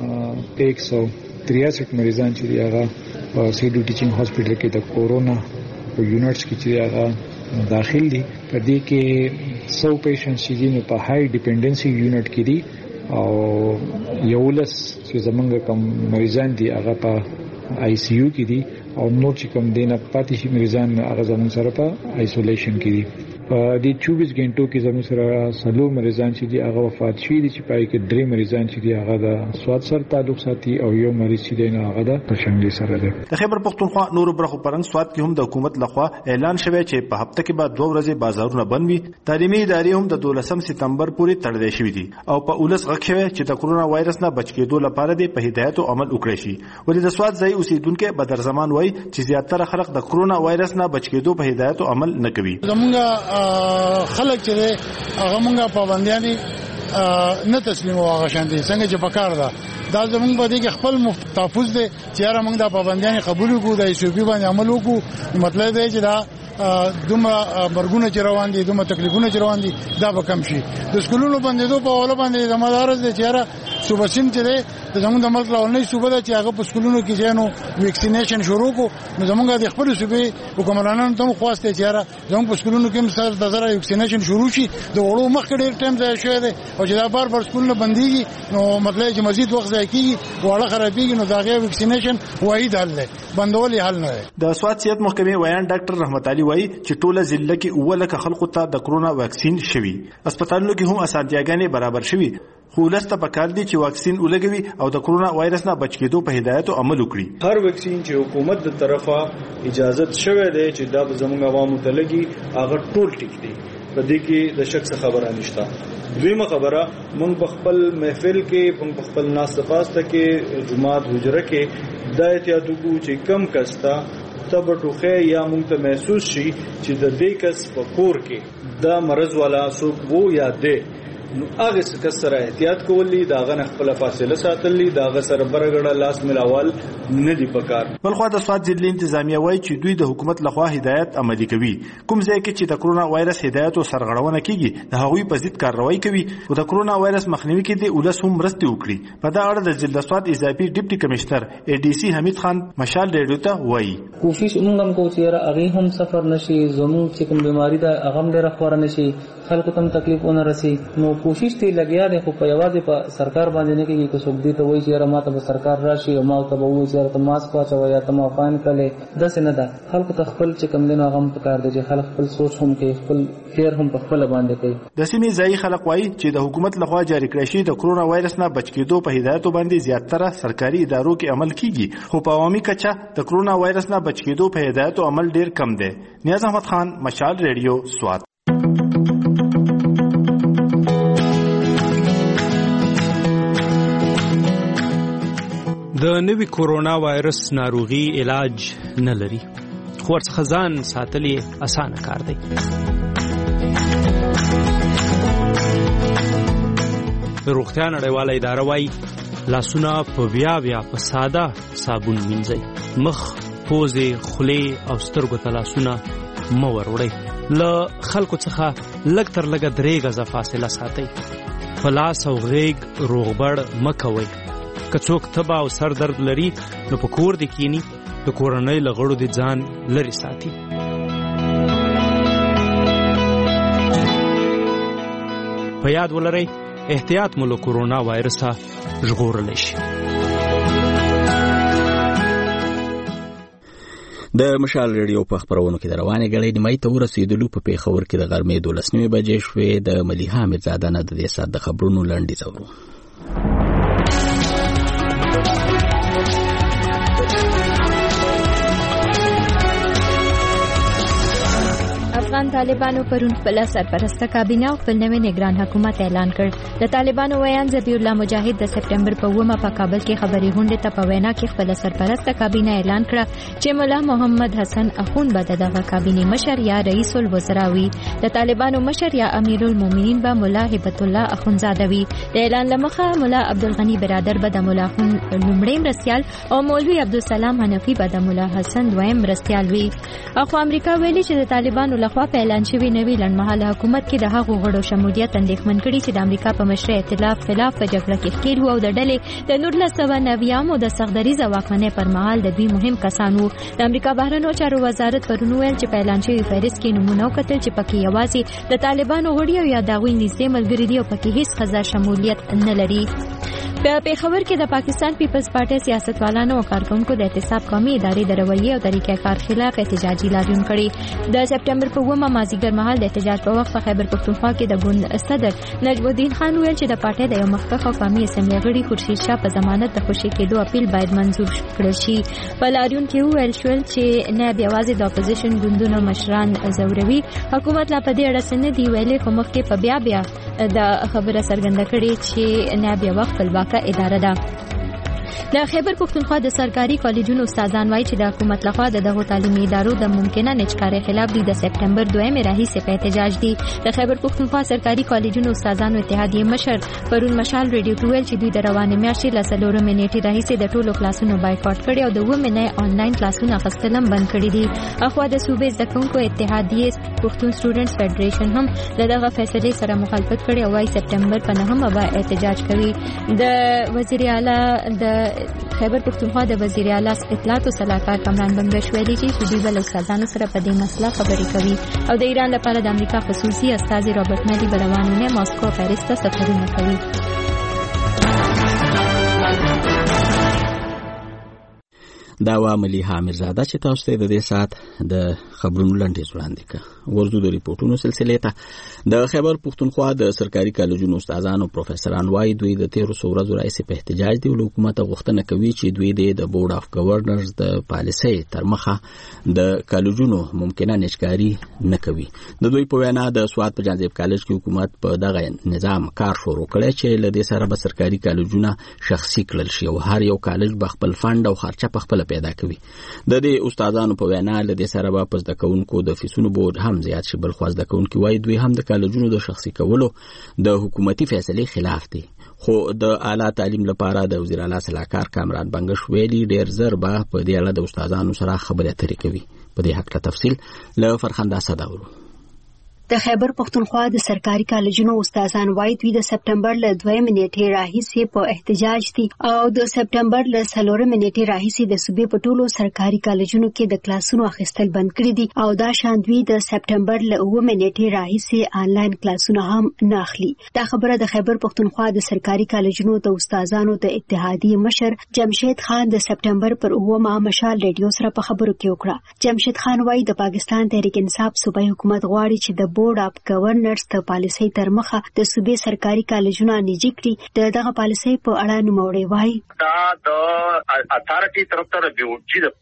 163 مریضان چې هغه په سیدو ټیچینګ هاسپټل کې د کرونا په یونټس کې چې هغه داخل دي. په دې کې 100 پیشنټس چې په هاي ډیپندنسي یونټ کې دي او یولس چې زمونږ کوم مریضان دي هغه په آی سی یو کې دي او نور چې کوم دینه پاتې شي مریضان هغه زمونږ سره په آیسولیشن کې دي. په دې 24 غنټو کې زموږ سره 100 مریضان چې دي هغه وفات شوي دي چې پای کې 3 مریضان چې دي هغه د سواد سره تعلق ساتي او یو مریض چې دی هغه د پرشنګي سره دی. د خیبر پختونخوا نور برخو پرنګ سواد کې هم د حکومت لخوا اعلان شوی چې په هفته کې بعد 2 ورځې بازارونه بند وي. تعلیمي ادارې هم د 12 سپتمبر پورې تړلې شوې دي او په اولس غږ شوی چې د کرونا وایرس نه بچ کېدو لپاره د په هدایت او عمل وکړي شي. ولې د سواد ځای اوسیدونکو بدر زمان وایي چې زیاتره خلک د کرونا وایرس نه بچ کېدو په هدایت او عمل نه کوي. خلک چې هغه مونږه پابندیاں دي نه تسلیمو هغه شان دي څنګه چې پکار ده دا زمونږ باندې کې خپل تحفظ دي چې هر موږ د پابندیاں قبول وکړو د ایسوپی باندې عمل وکړو. مطلب دی چې دا دومره مرګونه چې روان دي دومره تکلیفونه چې روان دي دا به کم شي. د سکولونو باندې په اوله باندې زموږ دي چې هر صوبه سیم چې د زموږ د ملک لاولنۍ صوبه ده چې هغه په سکولونو کې ځانو ویکسینیشن شروع کو نو زموږ د خپل صوبې حکومتانو ته خواسته چې هر زموږ په سکولونو کې سره د زړه ویکسینیشن شروع شي. د وړو مخ ډېر ټایم ځای شوی دی او چې دا بار سکولونه بنديږي نو مطلب چې مزید وخت ځای کیږي وړه خرابېږي نو دا غي ویکسینیشن واحد حل دی بندول حل نه دی. د سواد صحت محکمې ویان ډاکټر رحمت علي وایي چې ټوله ضلع کې اوله خلکو ته د کرونا واکسین شوی. هسپتالونو کې هم اسانتیاګانې برابر شوی خو لسته پکار دي چې واکسین ولګوي او د کرونا وایرس نه بچ کېدو په هدایت او عمل وکړي. هر واکسین چې حکومت د طرفه اجازه شوه دی چې دا زموږ عوامو ته لګي هغه ټول ټیک دی. په دې کې د شک څه خبره نشته. دویمه خبره مونږ په خپل محفل کې مونږ په خپل ناس پاسته کې جماعت حجره کې د احتیاط وکړو چې کم کستا تب ټوخه یا مونږ ته محسوس شي چې د دې کس په کور کې دا مرض والا څوک وو یا دې نو هغه څه سره احتیاط کولی دا غن خپل فاصله ساتلی دا غ سره برګړه لاس ملاول نه دی پکار. بلخو د سواد ضلع انتظامیه وایي چې دوی د حکومت لخوا هدایت عملي کوي. کوم ځای کې چې د کرونا وایرس هدایت او سرغړونه کیږي د هغوی په ضد کاروایی کوي او د کرونا وایرس مخنیوي کې د ولس هم مرستې وکړي. په دا اړه د ضلع سواد اضافي ډیپټي کمشنر ای ډي سی حمید خان مشال ریډیو ته وایي کوشش موږ کو چې هغه هم سفر نشي زموږ چې کوم بیماری دا هغه هم ډیره خور نشي خلکو ته تکلیف ونه رسي. نو کوشش ته لګیا دي خو په یوازې په سرکار باندې نه کېږي که څوک دې ته وایي چې ماته به سرکار راشي او ما ته به وایي چې ته ماسک واچوه یا ته معافان کړې داسې نه ده. خلکو ته خپل چې کوم دی نو هغه هم پکار دی چې خلک خپل سوچ هم کوي خپل خیر هم په خپله باندې کوي. د سیمې ځایي خلک وایي چې د حکومت لخوا جاري کړی شوي د کرونا وایرس نه بچ کېدو په هدایتو باندې زیاتره سرکاري ادارو کې عمل کیږي خو په عوامي کچه د کرونا وایرس نه بچ کېدو په هدایتو عمل ډیر کم دی. نیاز احمد خان مشال ریډیو سوات. د نوي کورونا وایرس ناروغي علاج نه لري خو ورڅخه ځان ساتل یې اسانه کار دی. د روغتیا نړیواله اداره وایي لاسونه په بیا په ساده صابون مینځئ. مخ، پوزې، خولې او سترګو ته لاسونه مه وروړئ. له خلکو څخه لږ تر لږه 3 غزه فاصله ساتئ. په لاس او غیږ روغبړ مه کوئ. که څوک تبه او سر درد لري نو په کور دې کینی، د کورنۍ له غړو دې ځان لرې ساتي. په یاد ولرئ احتیاط مو له کورونا وایرسه ژغورلی شي. د مشال ریډیو په خبرونو کې د روانې غړې نیمه ته ورسېدلو. په پیښور کې د غرمې 12 بجې شوې. د ملیحه میرزاده نه د دې سات د خبرونو لنډیز اورو. افغان طالبانو پرون خپل سرپرسته کابینه او خپل نوی نگران حکومت اعلان کړ. د طالبانو ویان ذبیح الله مجاهد د سپټمبر په 9 په کابل کې خبري غونډه ته په وینا کې خپل سرپرسته کابینه اعلان کړ چې مولا محمد حسن اخون به دغه کابینه مشر یا رئیس الوزرا وي. د طالبانو مشر یا امیر المؤمنین به مولا هبت الله اخونزاده وي. د اعلان لمخه مولا عبدالغنی برادر به د مولا اخون لومړی مرستیال او مولوی عبدالسلام حنفی به د مولا حسن دویم مرستیال وي. اخو امریکا ویلي چې د طالبانو لخوا په اعلان شوی نوی لنډمهاله حکومت کې د هغو غړو شمولیت اندېښمن کړي چې د امریکا په مشرۍ ائتلاف خلاف په جګړه کې ښکېل وو او د ډلې د 1990 د سختدریزه واکمنۍ پر مهال د دوی مهم کسان وو. د امریکا بهرنیو چارو وزارت پرون ویل چې په اعلان شوی فهرست کې نمونه وکتل چې پکې یوازې د طالبانو غړي او یا د هغوی نږدې ملګري دي او پکې هیڅ ښځه شمولیت نه لري. په پیښور کې د پاکستان پیپلز پارټي سیاستوالانو او کارکونکو د احتساب قومي ادارې د رویې او طریقې کار خلاف احتجاجي لاریون کړي. د سپټمبر په 9 مازیګر مهال د احتجاج په وخت په خیبر پښتونخوا کې د ګوند صدر نجم الدین خان ویل چې د پارټي د یو مخکښ او قومي اسمبلی غړي خورشید شاه په ضمانت د خوشي کېدو اپیل باید منظور کړل شي. په لاریون کې ویل شول چې نه یوازې د اپوزیشن ګوندونو مشران زوروي، حکومت لا په دې اړه څه نه دی ویلي، خو مخکې په بیا د خبره څرګنده کړې چې نه بیا وخت خپلواکه اداره ده. د خیبر پښتونخوا د سرکاري کالجونو استادان وایي چې د حکومت لخوا دغه تعلیمي ادارو د ممکنه نچکارۍ خلاف د سپټمبر 2 راهیسې په احتجاج دي. د خیبر پښتونخوا سرکاري کالجونو استادانو اتحادیې مشر پرون مشال ریډیو ته ویل چې دوی د روانې میاشتې له 4 نیټې راهیسې د ټولو کلاسونو بایکاټ کړي او د 9 آنلاین کلاسونه اخیستل هم بند کړي دي. اخوا د صوبې زده کوونکو اتحادیې پښتون سټوډنټس فدریشن هم دغه فیصلې سره مخالفت کړي او وايي سپټمبر په 9 به احتجاج کوي. د وزیر اعلی د خیبر پښتونخوا د وزیر اعلی اطلاعات او صلاحکار کامران بنگش ویلي چې دوی بل استادانو سره په دې مسله خبرې کوي او د ایران لپاره د امریکا خصوصي استازي رابرټ مالي بروانونه ماسکو او پاریس ته سفرونه کوي. دا و ملیحه میرزاده چې تاسو ته د دې سات د خبرونو لنډیز وړاندې کړ. ورځو د ریپورتونو سلسله ته د خیبر پښتونخوا د سرکاري کالجونو استادانو پروفیسوران وايي دوی د 13 ورځو راځي په احتجاج دی او حکومت غوښتنه کوي چې دوی د بورډ اف گورنرز د پالیسۍ تر مخه د کالجونو ممکنه نشکاری نه کوي. د دوی په وینا د سواد په جانزیب کالج کې حکومت په دغه نظام کار شروع کړی چې لدې سره به سرکاري کالجونه شخصي کړل شي او هر یو کالج به خپل فند او خرچه په خپل پیدا کوي. د دې استادانو په وینا لدې سره به پس د کونکو د فیسونو بورډ هم زیات شي، بل خو د کونکو وايي دوی هم د کالجونو د شخصي کولو د حکومتي فیصلې خلاف دي. خو د اعلی تعلیم لپاره د وزیر اعلی صلاحکار کامران بنگش ویلي ډیر زر به په دې اړه د استادانو سره خبرې اترې کوي. په دې حق تفصیل له فرخنده صداورو. د خیبر پښتونخوا د سرکاري کالجونو استادان وايي دوی د سپټمبر له 2 نیټې راهیسې په احتجاج دي او د سپټمبر له 4 نیټې راهیسې د صوبې په ټولو سرکاري کالجونو کې د کلاسونو اخیستل بند کړي دي او دا شان دوی د سپټمبر له 9 نیټې راهیسې آنلاین کلاسونه هم نه اخلي. دا خبره د خیبر پښتونخوا د سرکاري کالجونو د استادانو د اتحادیې مشر جمشید خان د سپټمبر پر 9 مشال ریډیو سره په خبرو کې وکړه. جمشید خان وايي د پاکستان تحریک انصاف صوبایي حکومت غواړي چې د بورډ اف گورنرز د پالیسۍ تر مخه د صوبې سرکاري کالجونه نجی کړي. دغه پالیسۍ په اړه نوموړی وايي دا د اتھارټي طرف ته د بیوجي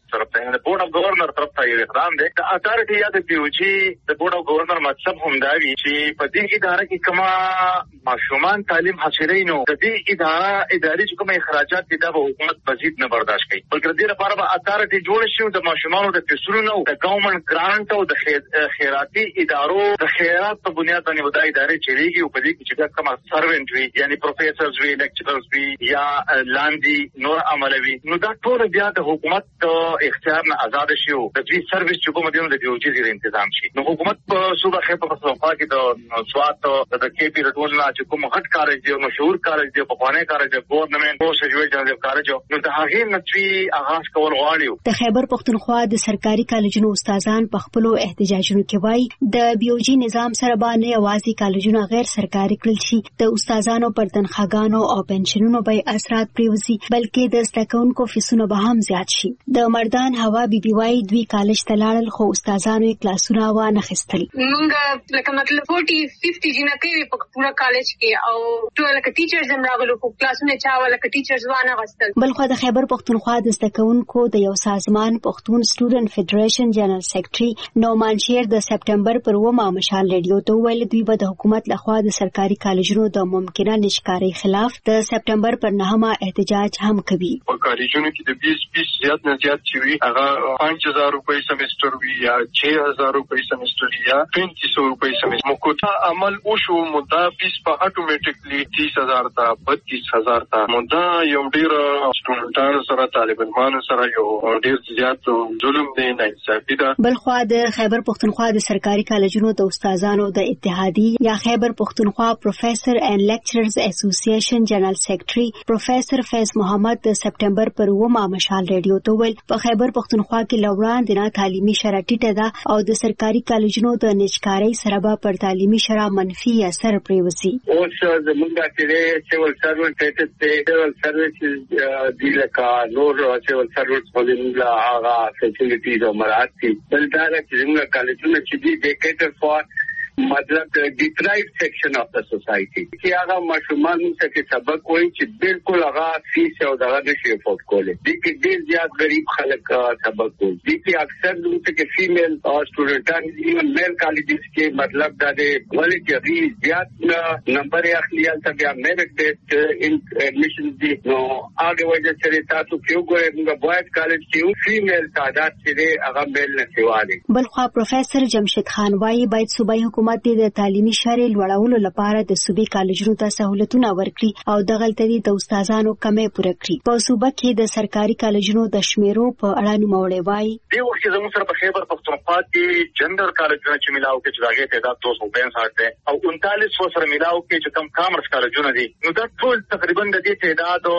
طرف ته د بورډ اف گورنر طرف ته یو اقدام دی د اتارټي یا د پیوجي د بورډ اف گورنر مطلب هم دا وی چې په دې اداره کې کما ماشومان تعلیم حاصلین نو د دې اداري چې کوم اخراجات دي د حکومت مزید نه برداشت کوي بلکې د دې لپاره به اتارټي جوړ شي د ماشومانو د فیسونو د ګورنمنت ګرانټ او د خیراتي ادارو د خیرات په بنیاد باندې ودای ادارې چریږي او په دې کې چې کوم سروینټ وي یعنی پروفیسورز وی لیکچررز وی یا لاندې نور عملوي نو دا ټول بیا د حکومت اختیار نه آزاد شي او د دې سرویس چې کوم دی نو د پیوجي زیر تنظیم شي نو حکومت په صوبه خې په صوفا کې د سوات د کې پی رټول نه چې کوم هټ کارج دی مشهور کارج دی په خوانه کارج دی ګورنمنت او سجوي جنرال کارج نو د هغه نتوی آغاز کول غواړي د خیبر پختونخوا د سرکاري کالجونو استادان په خپل احتجاجونو کې وایي د بیوجي نظام سره باندې اوازي کالجونه غیر سرکاري کړل شي د استادانو پر تنخواګانو او پنشنونو به اثرات پریوزي بلکې د ستکونکو فیسونو به هم زیات شي د مردان هوا بي بي وايي دوی کالج ته لاړل خو استادانو کلاسونه وانه خستل مونږ لکه مطلب 40-50 جنکې په پورا کالج کې او ټول کې ټیچرز هم راغلو خو کلاسونه چاوله کې ټیچرز وانه غستل بلخو د خیبر پختونخوا د ستکونکو د یو سازمان پختون سټوډنټ فدریشن جنرال سیکریټري نومان شیر د سپټمبر پر 9 مشال ریډیو ته ویل دوی به د حکومت لخوا د سرکاري کالجونو د ممکنه نشکاري خلاف د سپټمبر پر 9 احتجاج هم کوي په کالجونو کې د 20 زیات نه زیات چوي هغه 5000 روپۍ سمستر وی یا 6000 روپۍ سمستر یا 3500 روپۍ سمستر مکوتا عمل وشو مدا فیس په اتوماتیکلی 30000 تا 32000 تا مدا یو ډیر سټوډنټانو سره طالبانو سره یو ډیر زیات ظلم دی نه انصافي ده بلخو د خیبر پختونخوا د سرکاري کالجونو د استادانو د اتحادیه یا خیبر پختونخوا پروفیسر اینڈ لیکچررز اسوسییشن جنرال سیکریټري پروفیسر فیض محمد د سپټمبر پر 9 مشال ریډیو ته ویل په خیبر پختونخوا کې لوړان د تعلیمي شرایط ټیټه ده او د سرکاري کالجونو د نشکاري سره به پر تعلیمي شرایط منفي اثر پریوزي اوس زمونږ کې سیول سروینټ ته سیول سرویسز دی لکه نور سیول سرویس ولې هغه فیسیلیټیز او مراد دي بل دا چې زمونږ کالجونه چې دي د کیټر فار مطلب ډیپرایوډ سیکشن اف د سوسايټي چې هغه ماشومان څخه سبق وایي چې بالکل هغه فیس او دغه نشي افورد کولی دي کې ډیر زیات غریب خلک سبق وایي دي چې اکثر دوی چې فیمیل سټوډنټان ایون میل کالجز کې مطلب دا دی ولې چې غي زیات نمبر اخلي تل بیا میرټ ټیسټ ان اډمیشن دي نو هغه وجه چې تاسو کیو ګورئ موږ بوایز کالج کې فیمیل تعداد چې هغه میل نه سیوالي بلخو پروفیسر جمشید خان وايي باید صوبایي حکومت د تعلیمي شرایط لوړولو لپاره د صوبې کالجونو ته سہولتونه ورکړي او د غلطۍ د استادانو کمې پوره کړي په صوبه کې د سرکاري کالجونو د شمیرو په اړه نوموړی وايي د وخت زموږ سره په خیبر پختونخوا کې جندر کالجونه چې ملاو کې چې داګه تعداد 265 ده او 39 سره ملاو کې چې کم کامرس کالجونه دي نو دا ټول تقریبا د دې تعداد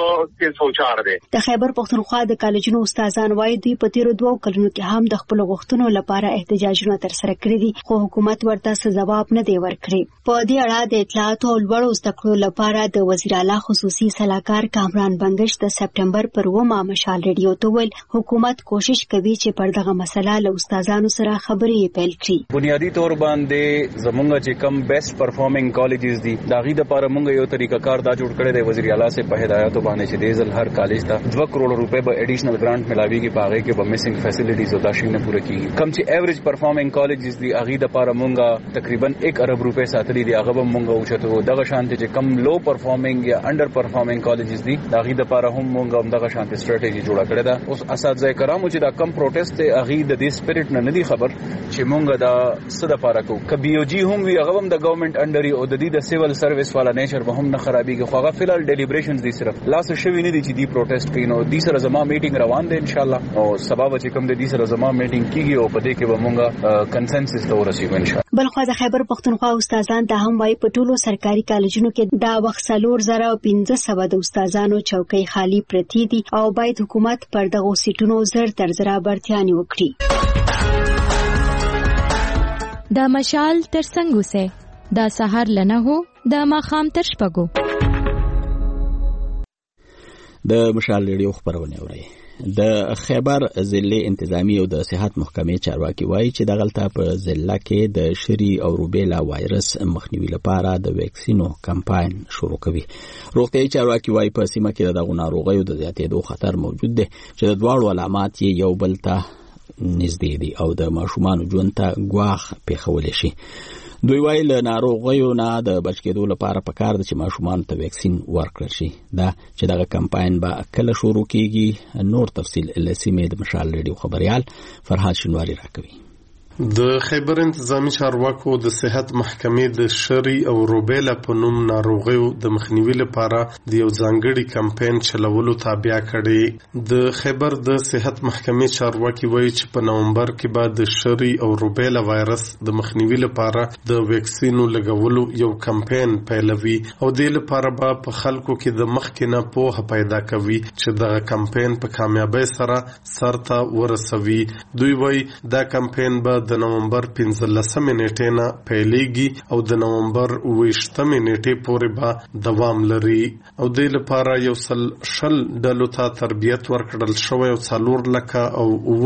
304 ده د خیبر پختونخوا د کالجونو استادان وايي دوی په تیرو 2 کلونو کې هم د خپل غوښتنو لپاره احتجاجونه تر سره کړی دي خو حکومت ورته جواب نه دی ورکړی په دې اړه د اطلاعات او لوړو زده کړو لپاره د وزیر اعلی خصوصي صلاحکار کامران بنگش د سپټمبر پر 9 مشال ریډیو ته ویل حکومت کوشش کوي چې پر دغه مسله له استادانو سره خبرې پیل کړي بنیادی تور باندې زمونږ چې کم بیسټ پرفارمینګ کالجز دي داغي د لپاره مونږ یو طریقہ کار دا جوړ کړی دی وزیر اعلی سے په هدایت باندې چې دیزل هر کالج ته 2 کروڑ روپے به ایډیشنل ګرانټ ملاويږي پاغه کې به میسنګ فیسیلیټیز او داشي نه پوره کیږي کم چې ایوریج پرفارمینګ کالجز دي اغي د لپاره مونږ تقریبا 1 ارب روپے ساتلی دی هغه مونږ او چته دغه شانتي چې کم لو پرفارمینګ یا انډر پرفارمینګ کالجز دي داغي د لپاره هم مونږ هم دغه شانتي سټریټیجی جوړه کړې ده اوس اساتذه کرامو چې دا کم پروټیسټ ته اغي د دې سپیریټ نه ندي خبر چې مونږ دا صد لپاره کو کبي او جی هم وی هغه هم د ګورنمنت انډر او د دې د سیول سرویس والا نیچر به هم نه خرابيږي خو هغه فلال ډیلیبریشنز دي صرف لاس شوی نه دي چې دی پروټیسټ کینو دي سره زما میټینګ روان دي ان شاء الله او سبب چې کوم د دې سره زما میټینګ کیږي او په دې کې به مونږه کنسنسس ته ورسېږو ان شاء الله بلخو د خیبر پختونخوا استادان ته هم وايي په ټولو سرکاري کالجونو کې دا وخت 4500 د استادانو چوکۍ خالی پرتی دي او باید حکومت پر دغه سیټونو زر تر زر برتیانی وکړي دا مشال تر څنګه سه دا سحر لنه هو دا ماخام تر شپګو د مشال ریډیو خبرونه اوري د خیبر ضلع انتظامی او د صحت محکمې چارواکي وایي چې دغلته په ضلع کې د شری او روبیلا وایرس مخنیوي لپاره د ویکسینو کمپاین شروع کوي. روغتیايي چارواکي وایي په سیمه کې دغه ناروغیو د زیاتېدو خطر موجود دی چې د دواړو علامات یې یو بل ته نږدې دي او د ماشومانو ژوند ته ګواښ پیښولی شي. دوی وایي له ناروغیو نه د بچ کېدو لپاره پکار ده چې ماشومانو ته ویکسین ورکړل شي. دا چې دغه کمپاین به کله شروع کیږي نور تفصیل له سیمې د مشال ریډیو خبريال فرهاد شینواری راکوي. د خیبر انتظامی چارواکو د صحت محکمې د شری او روبیلا په نوم ناروغیو د مخنیوي لپاره د یو ځانګړي کمپاین چلولو تابع کړي. د خیبر د صحت محکمې چارواکي وایي چې په نومبر کې به د شری او روبیلا وایرس د مخنیوي لپاره د ویکسینو لګولو یو کمپاین پیلوي او د لپاره به په خلکو کې د مخکې نه پوهه پیدا کوي چې دغه کمپاین په کامیابی سره سرته ورسوي. دوی وایي دا کمپاین به د نومبر 15 نیټې نه پیلېږي او د نومبر 20 نیټې پورې به دوام لري او د لپاره یو سل شل ډلو ته تربیت ورکړل شوی او 4 لکه او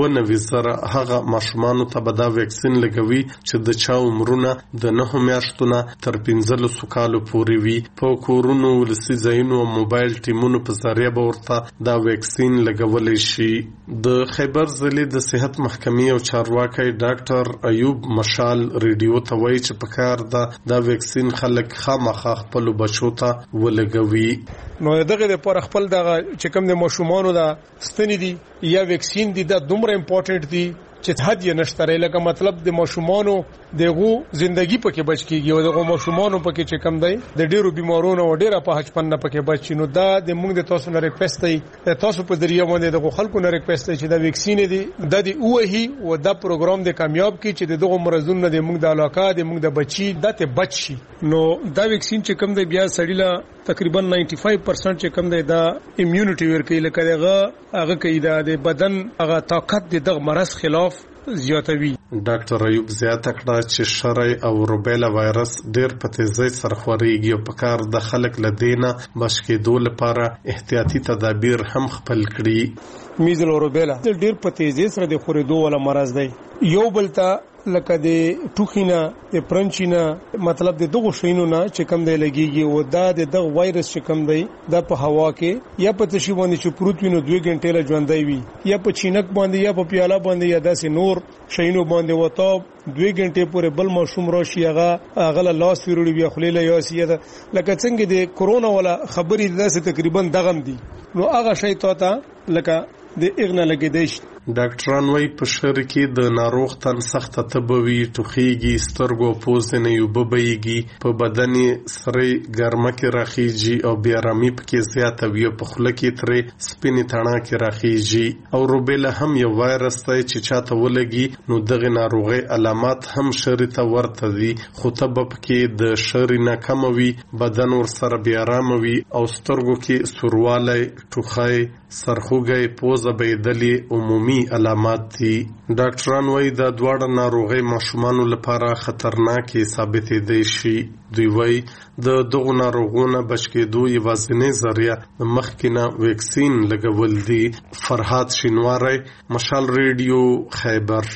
99,000 هغه ماشومانو ته به دا ویکسین لګوي چې د چا عمرونه د 9 میاشتو نه تر 15 کالو پورې وي. په کورونو ولسي ځایونو او موبایل ټیمونو په ذریعه به ورته دا ویکسین لګولی شي. د خیبر ضلع د صحت محکمې او چارواکي ډاکټر ایوب مشال ریډیو ته وایي چې په کار ده دا ویکسین خلک خامخا خپل بچو ته ولګوي. نو دغه لپاره خپل دغه چې کوم د ماشومانو دا ستنې دي یا ویکسین دي دا دومره امپورټنت دي چې حد یې نشته. لکه مطلب د ماشومانو دغه ژوندۍ پکې بچ کیږي او دغه ماشومانو پکې چې کم دی د ډیرو بیمارونو او ډیره په حجپن نه پکې بچ. نو دا د موږ د تاسو نه ریکوست دی تاسو په ذریعہ باندې دغه خلکو نه ریکوست دی چې دا ویکسین دي د دې اوهي او دا پروګرام د کامیاب کی چې دغه مرزونه د موږ د علاقه د موږ د بچي دته بچ شي. نو دا ویکسین چې کم دی بیا سړیلا تقریبا 95% چې کم دی دا امیونټي ورکوي لکه هغه کوي د بدن هغه طاقت د دغه مرض خلاف زیاتوي. ډاکټر ایوب زیاته کړه چې شری او روبیلا وایرس ډېر په تیزۍ سره خوريږي او په کار د خلک لدینه بچ کېدو لپاره احتیاطي تدابیر هم خپل کړي. میزل او روبیلا ډېر په تیزۍ سره د خورېدو ولا مرض دی. یو بلتا لکه د ټوخینا د پرنچینا مطلب د دغه شینو نه چې کم دی لګيږي او دا د دغه وایرس چې کم دی دا په هوا کې یا په تشی باندې چې پروت وینو 2 غنټې لا ژوندۍ وي یا په چینک باندې یا په پیاله باندې یا داسې نور شینو باندې وته 2 غنټې پورې بل مشوم راشي هغه لاس ویروړي بیا خلیله یا سیده لکه څنګه د کورونا ولا خبرې داسې تقریبا دغم دي. نو هغه شی ته لکه د اغنا لګیدش. ډاکټران وايي په شهر کې د ناروغ تن سخت تبوي ټوخيږي سترګو پوز نه یو ببيږي په بدن سره ګرمه کې راخيږي او بیا رامي پکې زیاته وي په خوله کې ترې سپینې تڼا کې راخيږي او روبیلا هم یو وایرس دی چې چاته ولګي نو دغه ناروغي علامات هم شریته ورته دي خو تب پکې د شرینه کموي بدن ور سره بیا راموي او سترګو کې سورواله ټوخای سرخوږی پوزه بيدلی عمومي علامات دي. ډاکټران وايي دا دواړه ناروغي ماشومانو لپاره خطرناکې ثابتې دي شي. دوی وايي د دغه ناروغونو بچ کېدو یوازینی ذریعہ د مخکینه ویکسین لګول دي. فرهاد شینواری مشال ریډیو خیبر.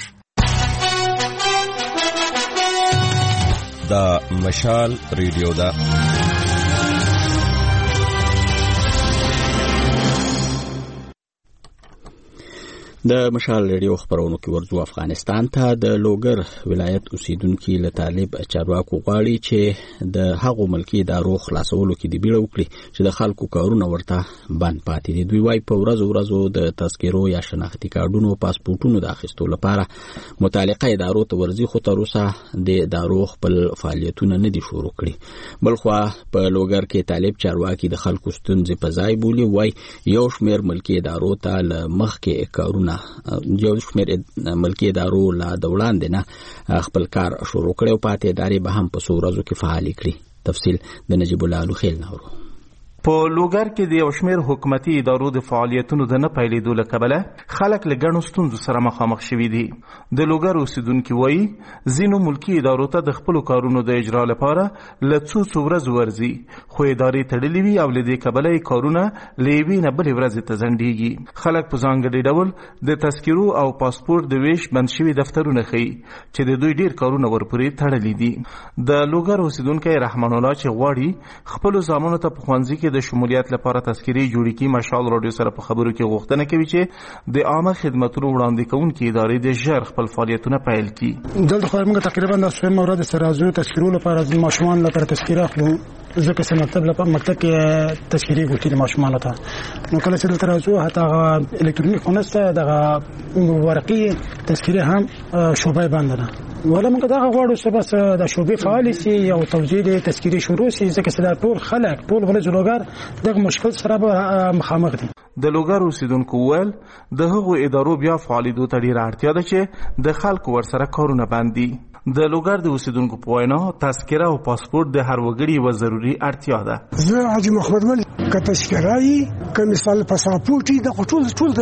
دا مشال ریډیو دا د مشال ریډیو خبرونو کې ورځو افغانستان ته د لوګر ولایت اوسیدونکو له طالب چارواکو غواړي چې د هغو ملکی ادارو خلاصولو کې دی بیړه وکړي چې د خلکو کارونه ورته بند پاتې دي. دوی وايي په ورځو د تذکرو یا شناختی کارتونو پاسپورتونو د اخیستلو لپاره متعلقه ادارو ته ورځي خو تر اوسه د ادارو خپل فعالیتونه نه دي شروع کړي. بلخوا په لوګر کې طالب چارواکي د خلکو ستونزې په ځای بولي. وايي یو شمېر ملکی ادارو ته مخکې کارونه یو شمېر ملکی ادارو لا دولان نه خپل کار شروع کړي او پاتې ادارې به هم په څو ورځو کې فعال کړي. تفصیل د نجیب الله لوخیل نورو. په لوګر کې د یو شمېر حکومتي ادارو د فعالیتونو د نه پیلېدو له کبله خلک له ګڼو ستونزو سره مخامخ شوي دي. د لوګر اوسیدونکي وایي ځینو ملکي ادارو ته د خپلو کارونو د اجرا لپاره له څو ورځو ورځي، خو ادارې تړلې وي او له دې کبله یې کارونه له یوې نه بلې ورځې ته ځنډېږي. خلک په ځانګړي ډول د تذکرو او پاسپورټ د ویش بند شوي دفترونه ښیي چې د دوی ډېر کارونه ورپورې تړلي دي. د لوګر اوسیدونکی رحمان الله چې غواړي خپلو زامنو ته په ښوونځي کې د شمولیت لپاره تذکرې جوړې کړي، مشال راډیو سره په خبرو کې غوښتنه کوي چې د عامه خدمتونو وړاندې کوونکي ادارې د ژر خپل فعالیتونه پیل کړي. دلته خو موږ تقریبا د سویم ورځ سره راځو تذکرو لپاره د ماشومان لپاره تذکره اخلو، ځکه چې مکتب کې تذکرې غوښتي د ماشومانو ته. نو کله چې دلته راځو حتی الکترونیک خونسته دغه ورقي تذکرې هم شوبه بند ده، ولا موږ دغه غواړو چې بس د شوبې فعال شي او توزیع د تذکرې شروع شي، ځکه چې دا ټول خلک ټول ولې لوګر دغه مشکل سره مخامخ دي. د لوګر اوسیدونکو ویل د هغو ادارو بیا فعالیدو ته ډیره اړتیا ده چې د خلکو ورسره کارونه بندي. د لوګر د اوسیدونکو په وینا تذکره او پاسپورت د هر وګړي یوه ضروري اړتیا ده. زه حاجي محمد ولی که تذکره وي که مثال پاسپورټ وي دغه ټول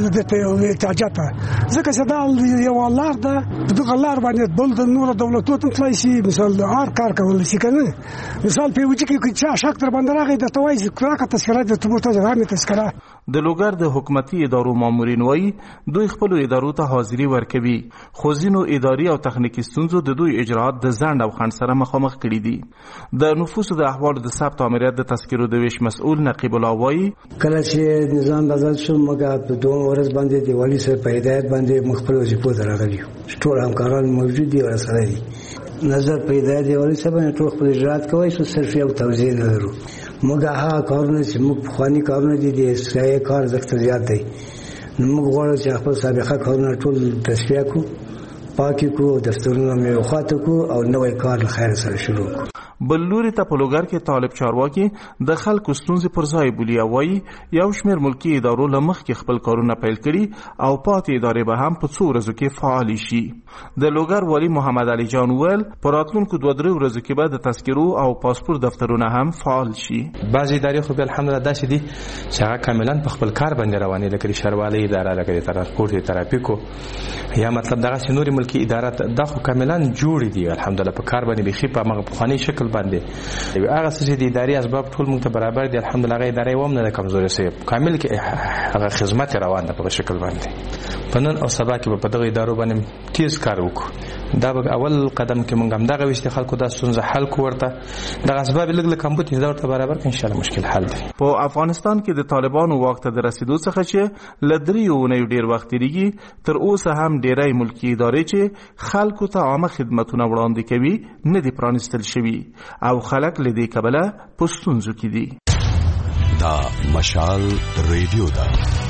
د احتیاجات ده، ځکه چې دا یوه لار ده، په دغه لار باندې بل د نورو دولتونو ته تللی شي، مثال هر کار کولی شي که نه. مثال په یوه کې که چا شک در باندې راغی درته وایي چې راکړه تذکره د تبورته رامې تذکره. د لوګر د حکومتي ادارو مامورین وایي دوی خپلو ادارو ته حاضري ورکوي، خو ځینو اداري او تخنیکي ستونزو د دوی اجراعات د ځنډ او خنډ سره مخامخ کړي دي. د نفوسو د احوالو د ثبت امریت د تذکرو د ویش مسؤل نقیب الله وایي کله چې نظام بدل شو موږ په دوه ورځ باندې د والي صاحب په هدایت باندې مخبر وظیفو ته راغلي یو، ټول همکاران موجود دي او سره دي. نظر په هدایت د والي صاحب باندې ټول خپل اجراعات کوي، خو صرف یو توضیح نه لرو. موږ هغه کارونه چې موږ پخواني کارونه دي د سایه کار زښت زیات دی، نو موږ غواړو چې خپل سابقه کارونه ټول تصفیه کړو، پاکي کړو، دفترونه مې وخاته کړو او نوی کار له خیر سره شروع کړو. بل لوري ته په لوګر کې طالب چارواکي د خلکو ستونزې پر ځای بولي او وایي یو شمېر ملکي ادارو له مخکې خپل کارونه پیل کړي او پاتې ادارې به هم په څو ورځو کې فعالې شي. د لوګر والي محمد علي جان ویل په راتلونکو 2-3 ورځو کې به د تذکرو او پاسپورت دفترونه هم فعال شي. بعضې ادارې خو بیا الحمدلله داسې دي چې هغه کاملا په خپل کار باندې روانې، لکه د ښاروالۍ اداره، لکه د ترانسپورټ، د ترافیکو، یا مطلب دغسې نورې ملکي ادارات دا خو کاملا جوړې دي الحمدلله په کار باندې بیخي په هغه پخواني شکل باندې. هغه څه چې د اداري اسباب ټول موږ ته برابر دي الحمدلله، هغه ادارې هم نه ده کمزورې شوې، کامل کې هغه خدمت روان ده په شکل باندې. په نن او سبا کې به په دغه ادارو باندې تیز کار وکړو. دا به اول قدم کې موږ هم دغه ویش د خلکو دا ستونزه حل کړو، ورته دغه اسباب لږ لږ کم بوتي دا ورته برابر کړو، انشاءالله مشکل حل دی. په افغانستان کې د طالبانو واک ته د رسیدو څخه چې له 3 اونیو ډېر وخت تېرېږي، تر اوسه هم ډېری ملکي ادارې چې خلکو ته عامه خدمتونه وړاندې کوي نه دي پرانیستل شوي او خلک له دې کبله په ستونزو کې دي. دا مشال ریډیو ده.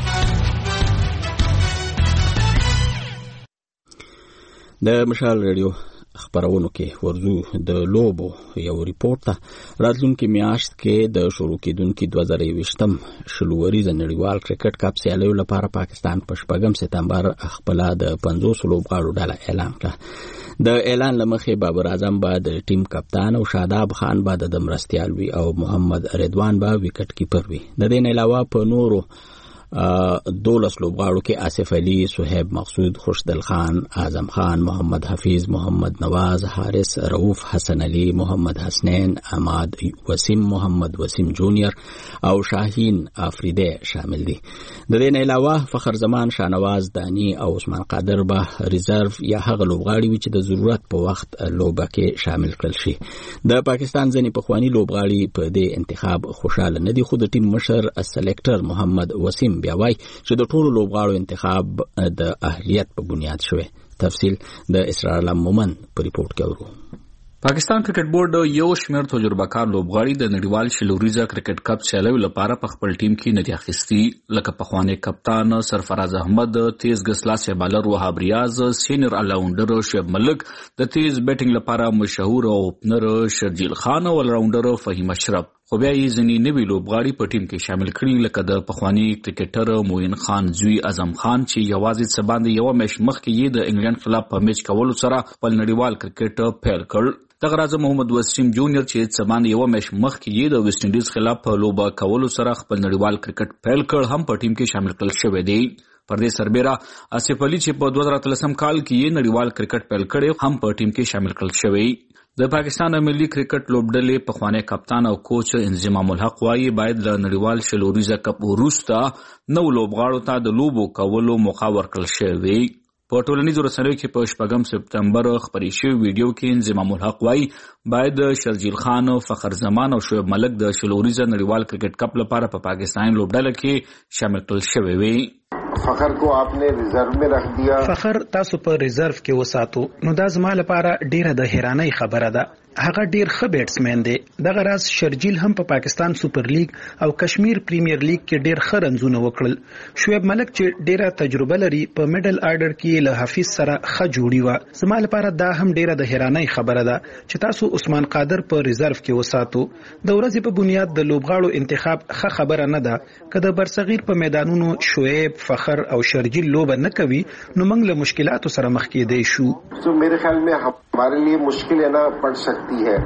د مشال ریډیو خبرونو کې ورزو د لوبو یو ریپورت ته راتلونکي میاشت کې د شروع کېدونکي 2020م شلوریزه نړیوال کرکټ کپ سیالیو لپاره پاکستان په 8 سپتمبر خپل د 50 لوبغاړو ډله اعلان کړه. د اعلان لمخې بابر اعظم به د ټیم کپتان او شاداب خان به د مرستیال وي او محمد رضوان به وکټ کیپر وي. د دې نه علاوه په نورو 12 لوبغاړو کې آصف علي، صہیب مقصود، خوشدل خان، اعظم خان، محمد حفیظ، محمد نواز، حارث رؤوف، حسن علي، محمد حسنین، احمد وسیم، محمد وسیم جونیئر او شاهین افریده شامل دي. د دې نه علاوه فخر زمان، شاهنواز دانی او عثمان قادر به ریزرو یا هغه لوبغاړي وي چې د ضرورت په وخت لوبه کې شامل کړل شي. د پاکستان ځینې پخواني لوبغاړي په دې انتخاب خوشاله نه دي، خو د ټیم مشر سلیکټر محمد وسیم بیا وایي چې د ټولو لوبغاړو انتخاب د اهلیت په بنیاد شوی. تفصیل د اسرار الله مومن په ریپورت کې اورو. پاکستان کرکټ بورډ یو شمېر تجربه کار لوبغاړي د نړیوال شلوریزه کرکټ کپ سیالیو لپاره په خپل ټیم کې ندي اخیستي، لکه پخوانی کپتان سرفراز احمد، تیز ګسلاسه بالر وهاب ریاض، سینیئر الراونډر شعیب ملک، د تیز بیټینګ لپاره مشهور اوپنر شرجیل خان او الراونډر فهیم اشرف. خو بیا یې ځینې نوي لوبغاړي په ټیم کې شامل کړي، لکه د پخوانی کرکټر موین خان زوی اعظم خان چې یوازې څه باندې یو میش مخکې یې د انګلند خلاف په میچ کولو سره خپل نړیوال کرکټ پیل کړ. دغه راز محمد وسیم جونیئر چې سبان یو میش مخکې د ویسټ انډیز خلاف په لوبه کولو سره خپل نړیوال کرکټ پیل کړ هم په ټیم کې شامل کړل شوی دی. پردیس سربیره آصف علي چې په 2013 کال کې نړیوال کرکټ پیل کړی هم په ټیم کې شامل کړل شوی. د پاکستان ملي کرکټ لوبډلې پخوانی کپتان او کوچ انضمام الحق وايي باید له نړیوال شلوریزه کپ وروسته نو لوبغاړو ته د لوبو کولو موقع ورکړل شوی. په ټولنیزو رسنیو کې په 8 سپتمبر خپرې شوی ویډیو کې انضمام الحق وايي باید شرجیل خان، فخر زمان او شعیب ملک د شلوریزه نړیوال کرکټ کپ لپاره په پاکستان لوبډله کې شامل کړل شوی وي. فخر کو आपने रिजर्व में रख दिया. فخر تاسو په ریزرو کې وساتو نو دا زما لپاره ډیره د حیرانۍ خبره ده. هغه ډیر ښه بیټسمن دی. دغه راز شرجیل هم په پاکستان سوپر لیگ او کشمیر پریمیر لیگ کې ډیر ښه رنزونه وکړل. شعیب ملک چې ډیره تجربه لري په میډل آرډر کې له حفیظ سره ښه جوړی و. زما لپاره دا هم ډیره د حیرانۍ خبره ده چې تاسو عثمان قادر په ریزرو کې وساتو. د ورځې په بنیاد د لوبغاړو انتخاب ښه خبره نه ده. که د برصغیر په میدانونو شعیب، فخر او شرجیل لوبه نه کوي نو موږ له مشکلاتو سره مخ کېدای شو. میرے خیال میں ہمارے لیے مشکل ہے نا پڑ سکتی.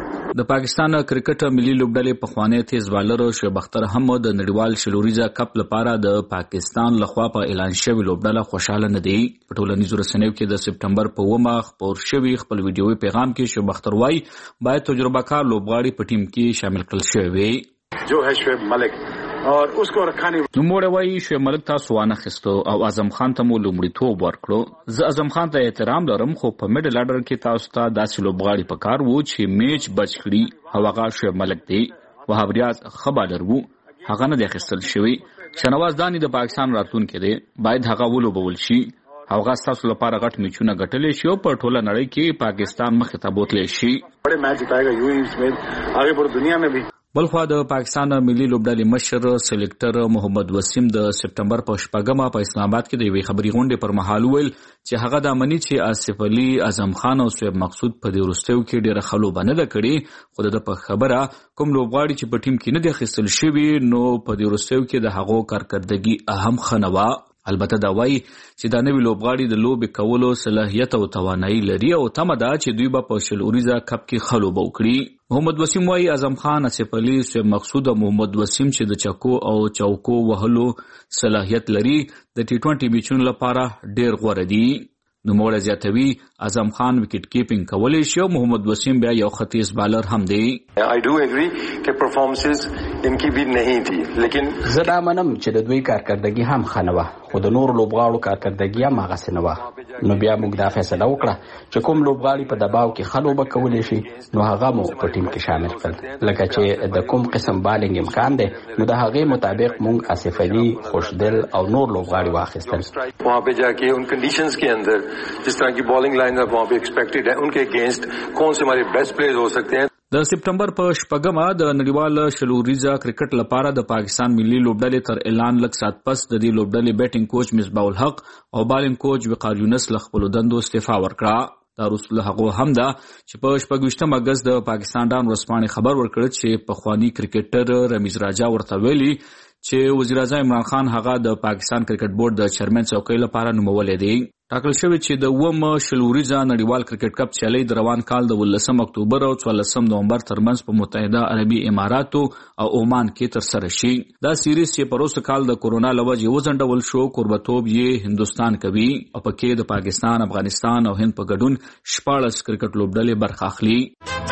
د پاکستان کرکټ ملي لوبډلې پخوانی تیز بالر شعیب اختر هم د نړیوال شلوریزه کپ لپاره د پاکستان لخوا په اعلان شوی لوبډله خوشاله نه دی. په ټولنیزو رسنیو کې د سپتمبر په 9 خپور شوی خپل ویډیوي پیغام کې شعیب اختر وايي باید تجربه کار لوبغاړي په ټیم کې شامل کړل شوی وي. جو ہے شعیب ملک اور اس کو رکھانی نوموړی وايي شعیب ملک تاسو وانه خستو او اعظم خان ته مو لومړیتوب ورکړو. زه اعظم خان ته احترام لرم خو په میډل آرډر کې تاسو ته داسې لوبغاړي پکار وو چې میچ بچ کړي او هغه شعیب ملک دی. وهاب ریاض ښه بالر وو، هغه نه دی اخیستل شوی. شنواز دانی د پاکستان راتلونکی دی، باید هغه ولوبول شي. هغه ستاسو لپاره غټ میچونه ګټلی شي او په ټوله نړۍ کې پاکستان مخې ته بوتلی شي. بڑے میچ جتائے گا یوں اس میں آگے پوری دنیا میں بھی. بلخوا د پاکستان ملي لوبډلې مشر سلیکټر محمد وسیم د سپتمبر په 8 په اسلام آباد کې د یوې خبري غونډې پر مهال ویل چې هغه د امني چې آصف علي، اعظم خان او شعیب مقصود په دې وروستیو کې ډیره خلوبه نه کړي. خو د په خبره کوم لوبغاړي چې په ټیم کې نه دي اخیستل شوي نو په دې وروستیو کې د هغو کارکردګي اهم خنوا. البته دا وایي چې دا نوی لوبغاړي د لوبې کولو صلاحیت او توانایي لري او تمه ده چې دوی به په شلوریزه کپ کې ښه لوبه وکړي. محمد وسیم وایي اعظم خان، آصف علي، شعیب مقصود او محمد وسیم چې د چکو او چوکو وهلو صلاحیت لري د ټي 20 میچونو لپاره ډیر غوره دي. نوموړی زیاتوي اعظم خان وکټ کیپینګ کولی شي او محمد وسیم بیا یو ختیځ بالر هم دی. I do agree کہ پرفارمنسز ان کی بھی نہیں تھی لیکن زه دا منم چې د دوی کارکردګي هم ښه نه وه خو د نورو لوبغاړو کارکردګي هم هغسې نه وه. نو بیا موږ دا فیصله وکړه چې کوم لوبغاړي په دباو کې ښه لوبه کولی شي نو هغه مو په ټیم کې شامل کړل. لکه چې د کوم قسم بالینګ امکان دی نو د هغې مطابق موږ آصف علي، خوشدل او نور لوبغاړي واخیستل. وہاں پہ جا کے ان کنڈیشنز کے اندر جس طرح کی بالنگ لائن وہاں پہ ایکسپیکٹڈ ہے ان کے اگینسٹ کون سے ہمارے بیسٹ پلیئرز ہو سکتے ہیں. د سپتمبر په 8 د نړیوال شلوریزه کرکټ لپاره د پاکستان ملي لوبډلې تر اعلان لږ ساعت پس د دې لوبډلې بیټینګ کوچ مصباح الحق او بالینګ کوچ وقار یونس له خپلو دندو استعفا ورکړه. دا وروسته هغه هم ده چې په 26 اگست د پاکستان ډان ورځپاڼې خبر ورکړ چې پخوانی کرکټر رمیز راجا ورته ویلي چې وزیر اعظم عمران خان هغه د پاکستان کرکټ بورډ د چیرمن څوکۍ لپاره نومولی دی. ټاکل شوی چې د شلوریزه نړیوال کرکټ کپ سیالۍ د روان کال د 19 اکتوبر او 14 نومبر ترمنځ په متحده عربي اماراتو او عمان کې ترسره شي. دا سیریز چې په روسه کال د کورونا له وجې وځنډول شو کوربتوب یې هندستان کوي او پکې د پاکستان، افغانستان او هند په ګډون 14 کرکټ لوبډلې برخه اخلي.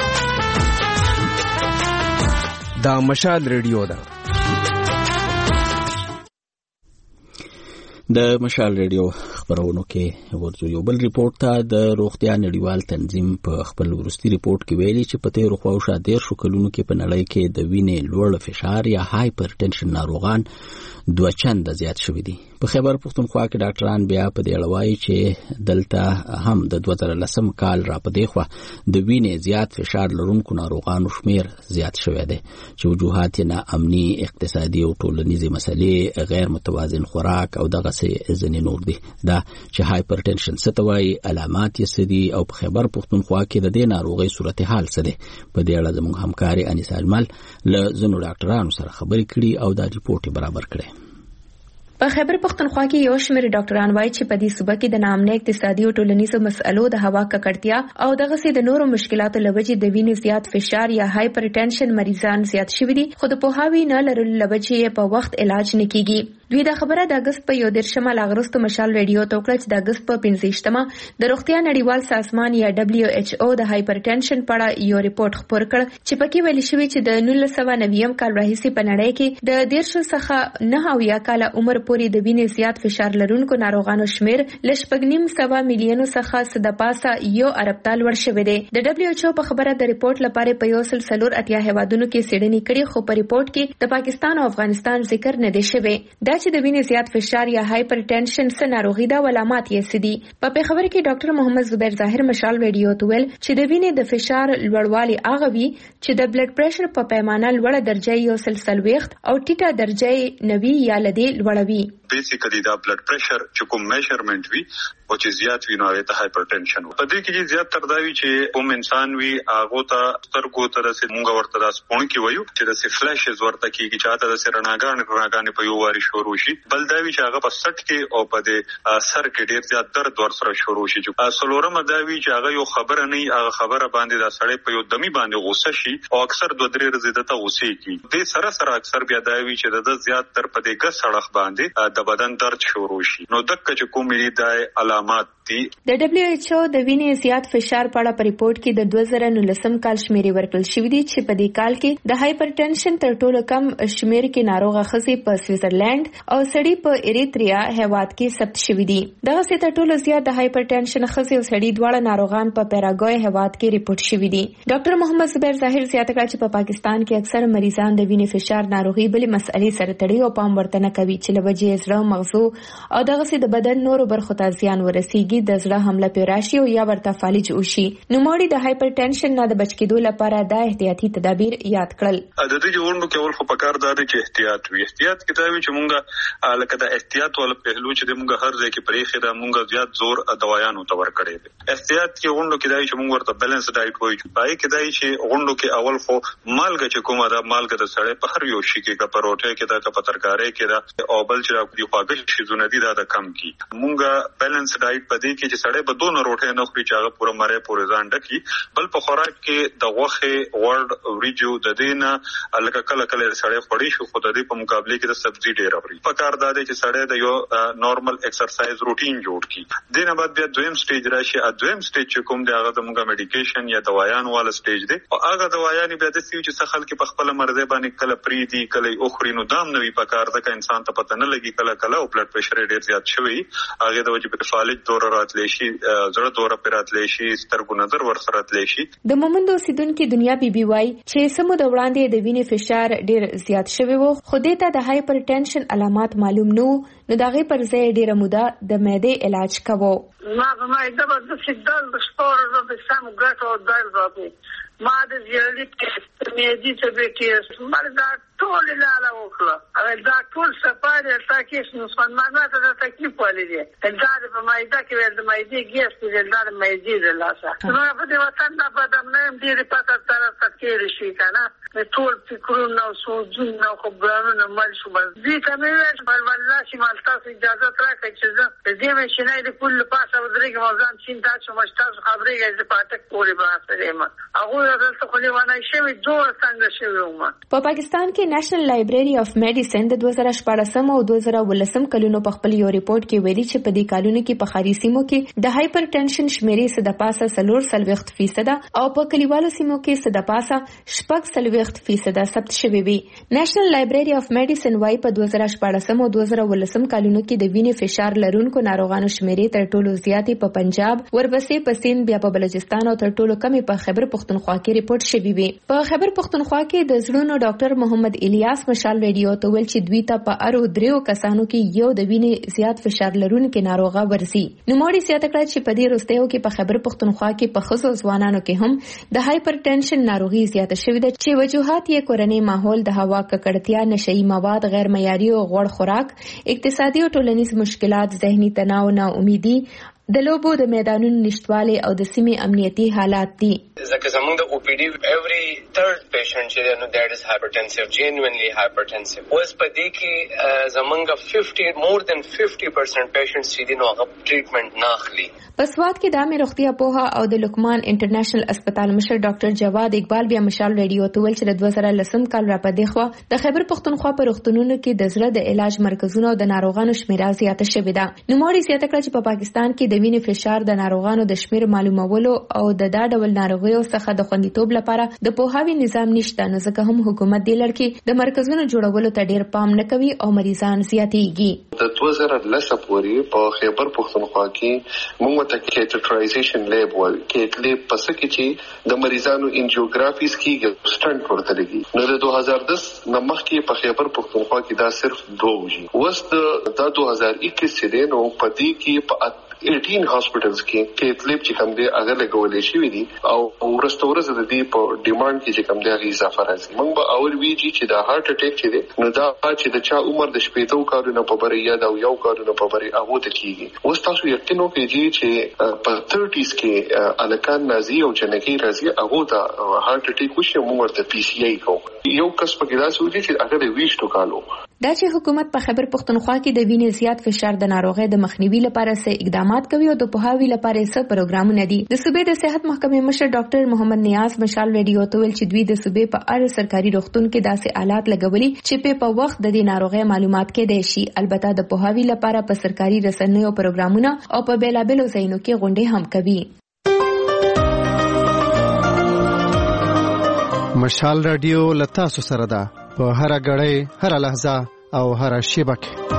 دا مشال ریډیو ده. د مشال ریډیو خبرونو کې ورځو یو بل ریپورت ته د روغتیا نړیوال تنظیم په خپل وروستي ریپورت کې ویلي چې په تیرو خواوشا 13 کلونو کې په نړۍ کې د وینې لوړ فشار یا هایپرټنشن ناروغان 2 چنده زیات شوي دي. په خیبر پښتونخوا کې ډاکټران بیا په دې اړه وایي چې دلته هم د 2010 کال را په دې خوا د وینې زیات فشار لرونکو ناروغانو شمیر زیات شوی دی چې وجوهات یې ناامني، اقتصادي او ټولنیزې مسلې، غیر متوازن خوراک او دغه ځینې نور دي. دا چې هایپرټنشن څه ته وایي، علامات یې څه دي او په خیبر پښتونخوا کې د دې ناروغۍ صورتحال څه دی، په دې اړه زموږ همکارې انیس اجمل له ځینو ډاکټرانو سره خبرې کړي او دا ریپورټ یې برابر کړی. په خیبر پختونخوا کې یو شمېر ډاکټران وایي چې په دې صوبه کې د ناامنه اقتصادي او ټولنیزو مسئلو د هوا ککړتیا او دغسې د نورو مشکلاتو له وجې د وینې زیات فشار یا هایپرټنشن مریضان زیات شوي دي، خو د پوهاوي نه لرلو له وجې یې په وخت علاج نه کیږي. دوی دا خبره د اګست په 11 لاغرستو مشال ریډیو ته وکړه چې د اګست په 15 د روغتیا نړیوال سازمان یا WHO د هایپرټنشن په اړه یو ریپورت خپور کړ چې پکې ویل شوی چې د 1990 کال راهیسې په نړۍ کې د 13 څخه 9 کال عمر پورې د وینې زیات فشار لرونکو ناروغانو شمیر ل 6.9 میلیونو څخه څه د پاسه 1 ارب ته لوړ شوی دی. د WHO په خبره د ریپورت لپاره په 184 هیوادونو کې څېړنې کړې، خو په ریپورت کې د پاکستان او افغانستان ذکر نه دی شوی. دا چې د وینې زیات فشار یا هایپرټنشن څه ناروغي ده او علامات یې څه دي. په پیښور کې ډاکټر محمد زبیر ظاهر مشال ریډیو ته ویل چې د وینې د فشار لوړوالی هغه وي چې د بلډ پریشر په پیمانه لوړه درجه یو سلسلويخت او ټیټه درجه 90 یا لدی لوړوي. بیسیکلی دا بلډ پریشر چې کوم میجرمنٹ وي او چې زیات وي نو ته هایپرټنشن په دې کې زیات تر دا وي چې کوم انسان وي هغه ته سترګو ته د مونږ ورته د سپون کې وایو چې د فلاشز ورته کېږي چې اته د رڼاګانې په یو واري شروع شي. بل دا وي چې هغه په سټ کې او په دې سر کې ډیر زیات درد ورسره شروع شي. څلورم دا وي چې هغه یو خبره نه هغه خبره باندې د سړی په یو دمي باندې غوسه شي او اکثر 2-3 ورځې ته غوسه کوي. دې سره اکثر بیا دا وي چې د زیات تر په دې ګس سړخ باندې د بدن درد شروع شي. نو دغه چې کومې د علامات دي. د WHO د وینې زیات فشار په اړه په ریپورت کې د 2019 کال شمیرې ورکړل شوې دي چې په دې کال کې د هایپرټنشن تر ټولو کم شمیر کې ناروغه ښځې په سویټزرلند او سړي په ایریتریا هیواد کې ثبت شوې دي. دغه څه تر ټولو زیات د هایپرټنشن ښځې او سړي دواړه ناروغان په پیراګوای هیواد کې ریپورت شوې دي. ډاکټر محمد زبیر ظاهر زیاته کړه چې په پاکستان کې اکثر مریضان د وینې فشار ناروغي بلې مسئلې سره تړي او پام ورته نه کوي چې له وجې زړه، مغزو او دغه څه د بدن نورو برخو ته زیان ورسیږي، د زړه حمله پیراشي او یا ورته فالج وشي. نو موري د هایپرټنشن نه د بچ کېدو لپاره د احتیاطي تدابیر یاد کړل. د دې جوړونو کې اول خو پکار دا دی چې احتیاط وي. احتیاط کې دا وي چې مونږه لکه د احتیاط ول پهلو چې د مونږه هر ځای کې پرېخې دا مونږه زیات زور دوايانو ته ور کړی دی. احتیاط کې غونډو کې دا چې مونږ ورته بیلانس ډایټ وایو. پای کې دا چې غونډو کې اول خو مالګه چې کومه دا مالګه د سړی په هر یو شي کې کا پروټه کې دا کا پترکارې کې دا او بل چې راځي خواږه شي زونه دي دا کم کی. مونږه بیلانس ډایټ پدې کې چې سړی په دوه روټه نه خوري چې هغه پوره مړې پورې ځان ډکی، بل په خوراک کې د غوښه ورډ وریجو د دینه الګه کله سړی خوري شو خو د دې په مقابله کې د سبزی ډیر خوري. په کار دا دی چې سړی د یو نورمال ایکسرسایز روټین جوړ کی. دینه بعد بیا دویم سټیج راشي. دویم سټیج چې کوم دی هغه د مونږه میډیکیشن یا دوايان والا سټیج دی او هغه دوايان بیا د سیو چې خلک په خپل مرزه باندې کله پریدي کله اخري نو دام نوي په کار د انسان ته پته نه لګي کله او بلډ پریشر ډیر زیات شوی هغه د وجې په فالج دور راتلی شي، زړه دور پیراتلی شي، سترګو نظر ورسره راتلی شي. د مومند اوسیدونکو دنیا بیبي وای چې سمو د وړاندې د وینې فشار ډیر زیات شوی وو خو دې ته د هایپرټنشن علامات معلوم نو دغه پر ځای ډیره موده د معدې علاج کاوه. ما په معده باندې سیګنال د سپور د سم ګټو دال راځي. ما د زیړی کې مېدی ته به کې مردا ټول لاله وکړه. دا ټول سپاره تاکي نو سمانه ته د تکلیف ولې دا په معده کې د معدې ګیس کې د معدې د لاسه. نو په دې وطن نه پدم نه ډیر پته تر تکیر شي کنه. ټول فکرونه او سوچونه خو ګرانو مل شو دې ته مې ول والله چې مال تاسو اجازه راکړئ چې زه دې مې شنه د کل پاسه ودرېږم او ځان چین تاسو مشتاق خبرې د پاتک پورې باسه ما هغه دلته خو لیوانای شوی دوه څنګه شوی ومه. په پاکستان کې نېشنل لایبرری اف میډیسن د 2014 او 2018 کلونو په خپل یو ریپورت کې ویلي چې په دې کالونو کې په ښاري سیمو کې د هایپرټنشن شمیرې څه د پاسه 40% او په کلیوالو سیمو کې څه د پاسه 40% ثبت شوی وي. نېشنل لایبرری اف میډیسن وايي په 2014 او 2018 کلونو کې د وینې فشار لرونکو ناروغانو شمیرې تر ټولو زیاتې په پنجاب، ورپسې په سند، بیا په بلوچستان او تر ټولو کمې په خیبر پختونخوا کې ریپورت شوی وي. په خیبر پختونخوا کې د زړونو ډاکټر محمد الیاس مشال ریډیو ته ویل چې دوی ته په ارو دریو کسانو کې یو د وینې زیات فشار لرونکو ناروغه ورسي. نو موري زیاته کړه چې په دې وروستیو کې په خیبر پختونخوا کې په خصوص ځوانانو کې هم د هایپرټنشن ناروغي زیاته شوې ده چې وجوهات یې کورنۍ ماحول، د هوا ککړتیا، نشئی مواد، غیر معیاري او غوړ خوراک، اقتصادي او ټولنیز مشکلات، ذهني تناو، نا امیدي د لوبو د میدانونو نشټوالی او د سیمې امنیتي حالات دي. ځکه زمونږ د OPD every third patient چې نو that is hypertensive, genuinely hypertensive. اوس په دې کې زمونږ more than 50% patients چې دي نو هغه ټریټمنټ نه اخلي. په سوات کې د عامه روغتیا پوها او د لقمان انټرنیشنل هسپتال مشر ډاکټر جواد اقبال بیا مشال ریډیو ته ویل چې د 2010 کال را پدې خو د خیبر پختونخوا په روغتونونو کې د زړه د علاج مرکزونو او د ناروغانو شمیره زیاته شوې ده. نوموړي زیاته کړه چې په پاکستان کې د وینې فشار د ناروغانو د شمیر معلومولو او د دا ډول ناروغیو څخه د خوندیتوب لپاره د پوهاوی نظام نشته، نو ځکه هم حکومت دې لړ د مرکزونو جوړولو ته ډیر پام نه کوي او مریضان زیاتېږي. د 2010 پورې په خیبر پختونخوا کې موږ ته کیټرایزیشن لیب ول کیټ لیب پس کې چې د مریضانو انجیوګرافیز کې سټنټ ورته لګي. نو د 2010 نمخ کې په خیبر پختونخوا کې دا صرف 2 وږي. اوس د 2021 کې نو پدې کې په 18 هاسپټلز کې کیټلیب چې کوم دی هغه لګولې شوې دي او ورستورز د دې په ډیماند کې چې کوم دی هغه اضافه راځي. موږ به اول ویجی چې د هارت اٹیک چې دی نو دا چې د چا عمر د 18 کالونو په بری یا د یو کالونو په بری هغه ته کیږي. اوس تاسو یقین وکړئ چې په 30s کې الکان نازي او جنکی راځي هغه د هارت اٹیک وشي موږ ورته PCI کو. یو کس په کې راځي چې هغه د 20 کالو دا چې حکومت په خیبر پختونخوا کې د وینې زیات فشار د ناروغۍ د مخنیوي لپاره څه اقدامات کوي او د پوهاوي لپاره څه پروګرامونه دي. د صوبې د صحت محکمې مشر ډاکټر محمد نیاز مشال ریډیو ته ویل چې دوی د صوبې په اړه سرکاري روغتون کې داسې آلات لګولي چې په وخت د دې ناروغۍ معلومات کېدای شي. البته د پوهاوي لپاره په سرکاري رسنیو پروګرامونه او په بیلابېلو ځایونو کې غونډې هم کوي. مشال رادیو لتا سره ده په هر غړې هر لحظه او هر شیبه کې.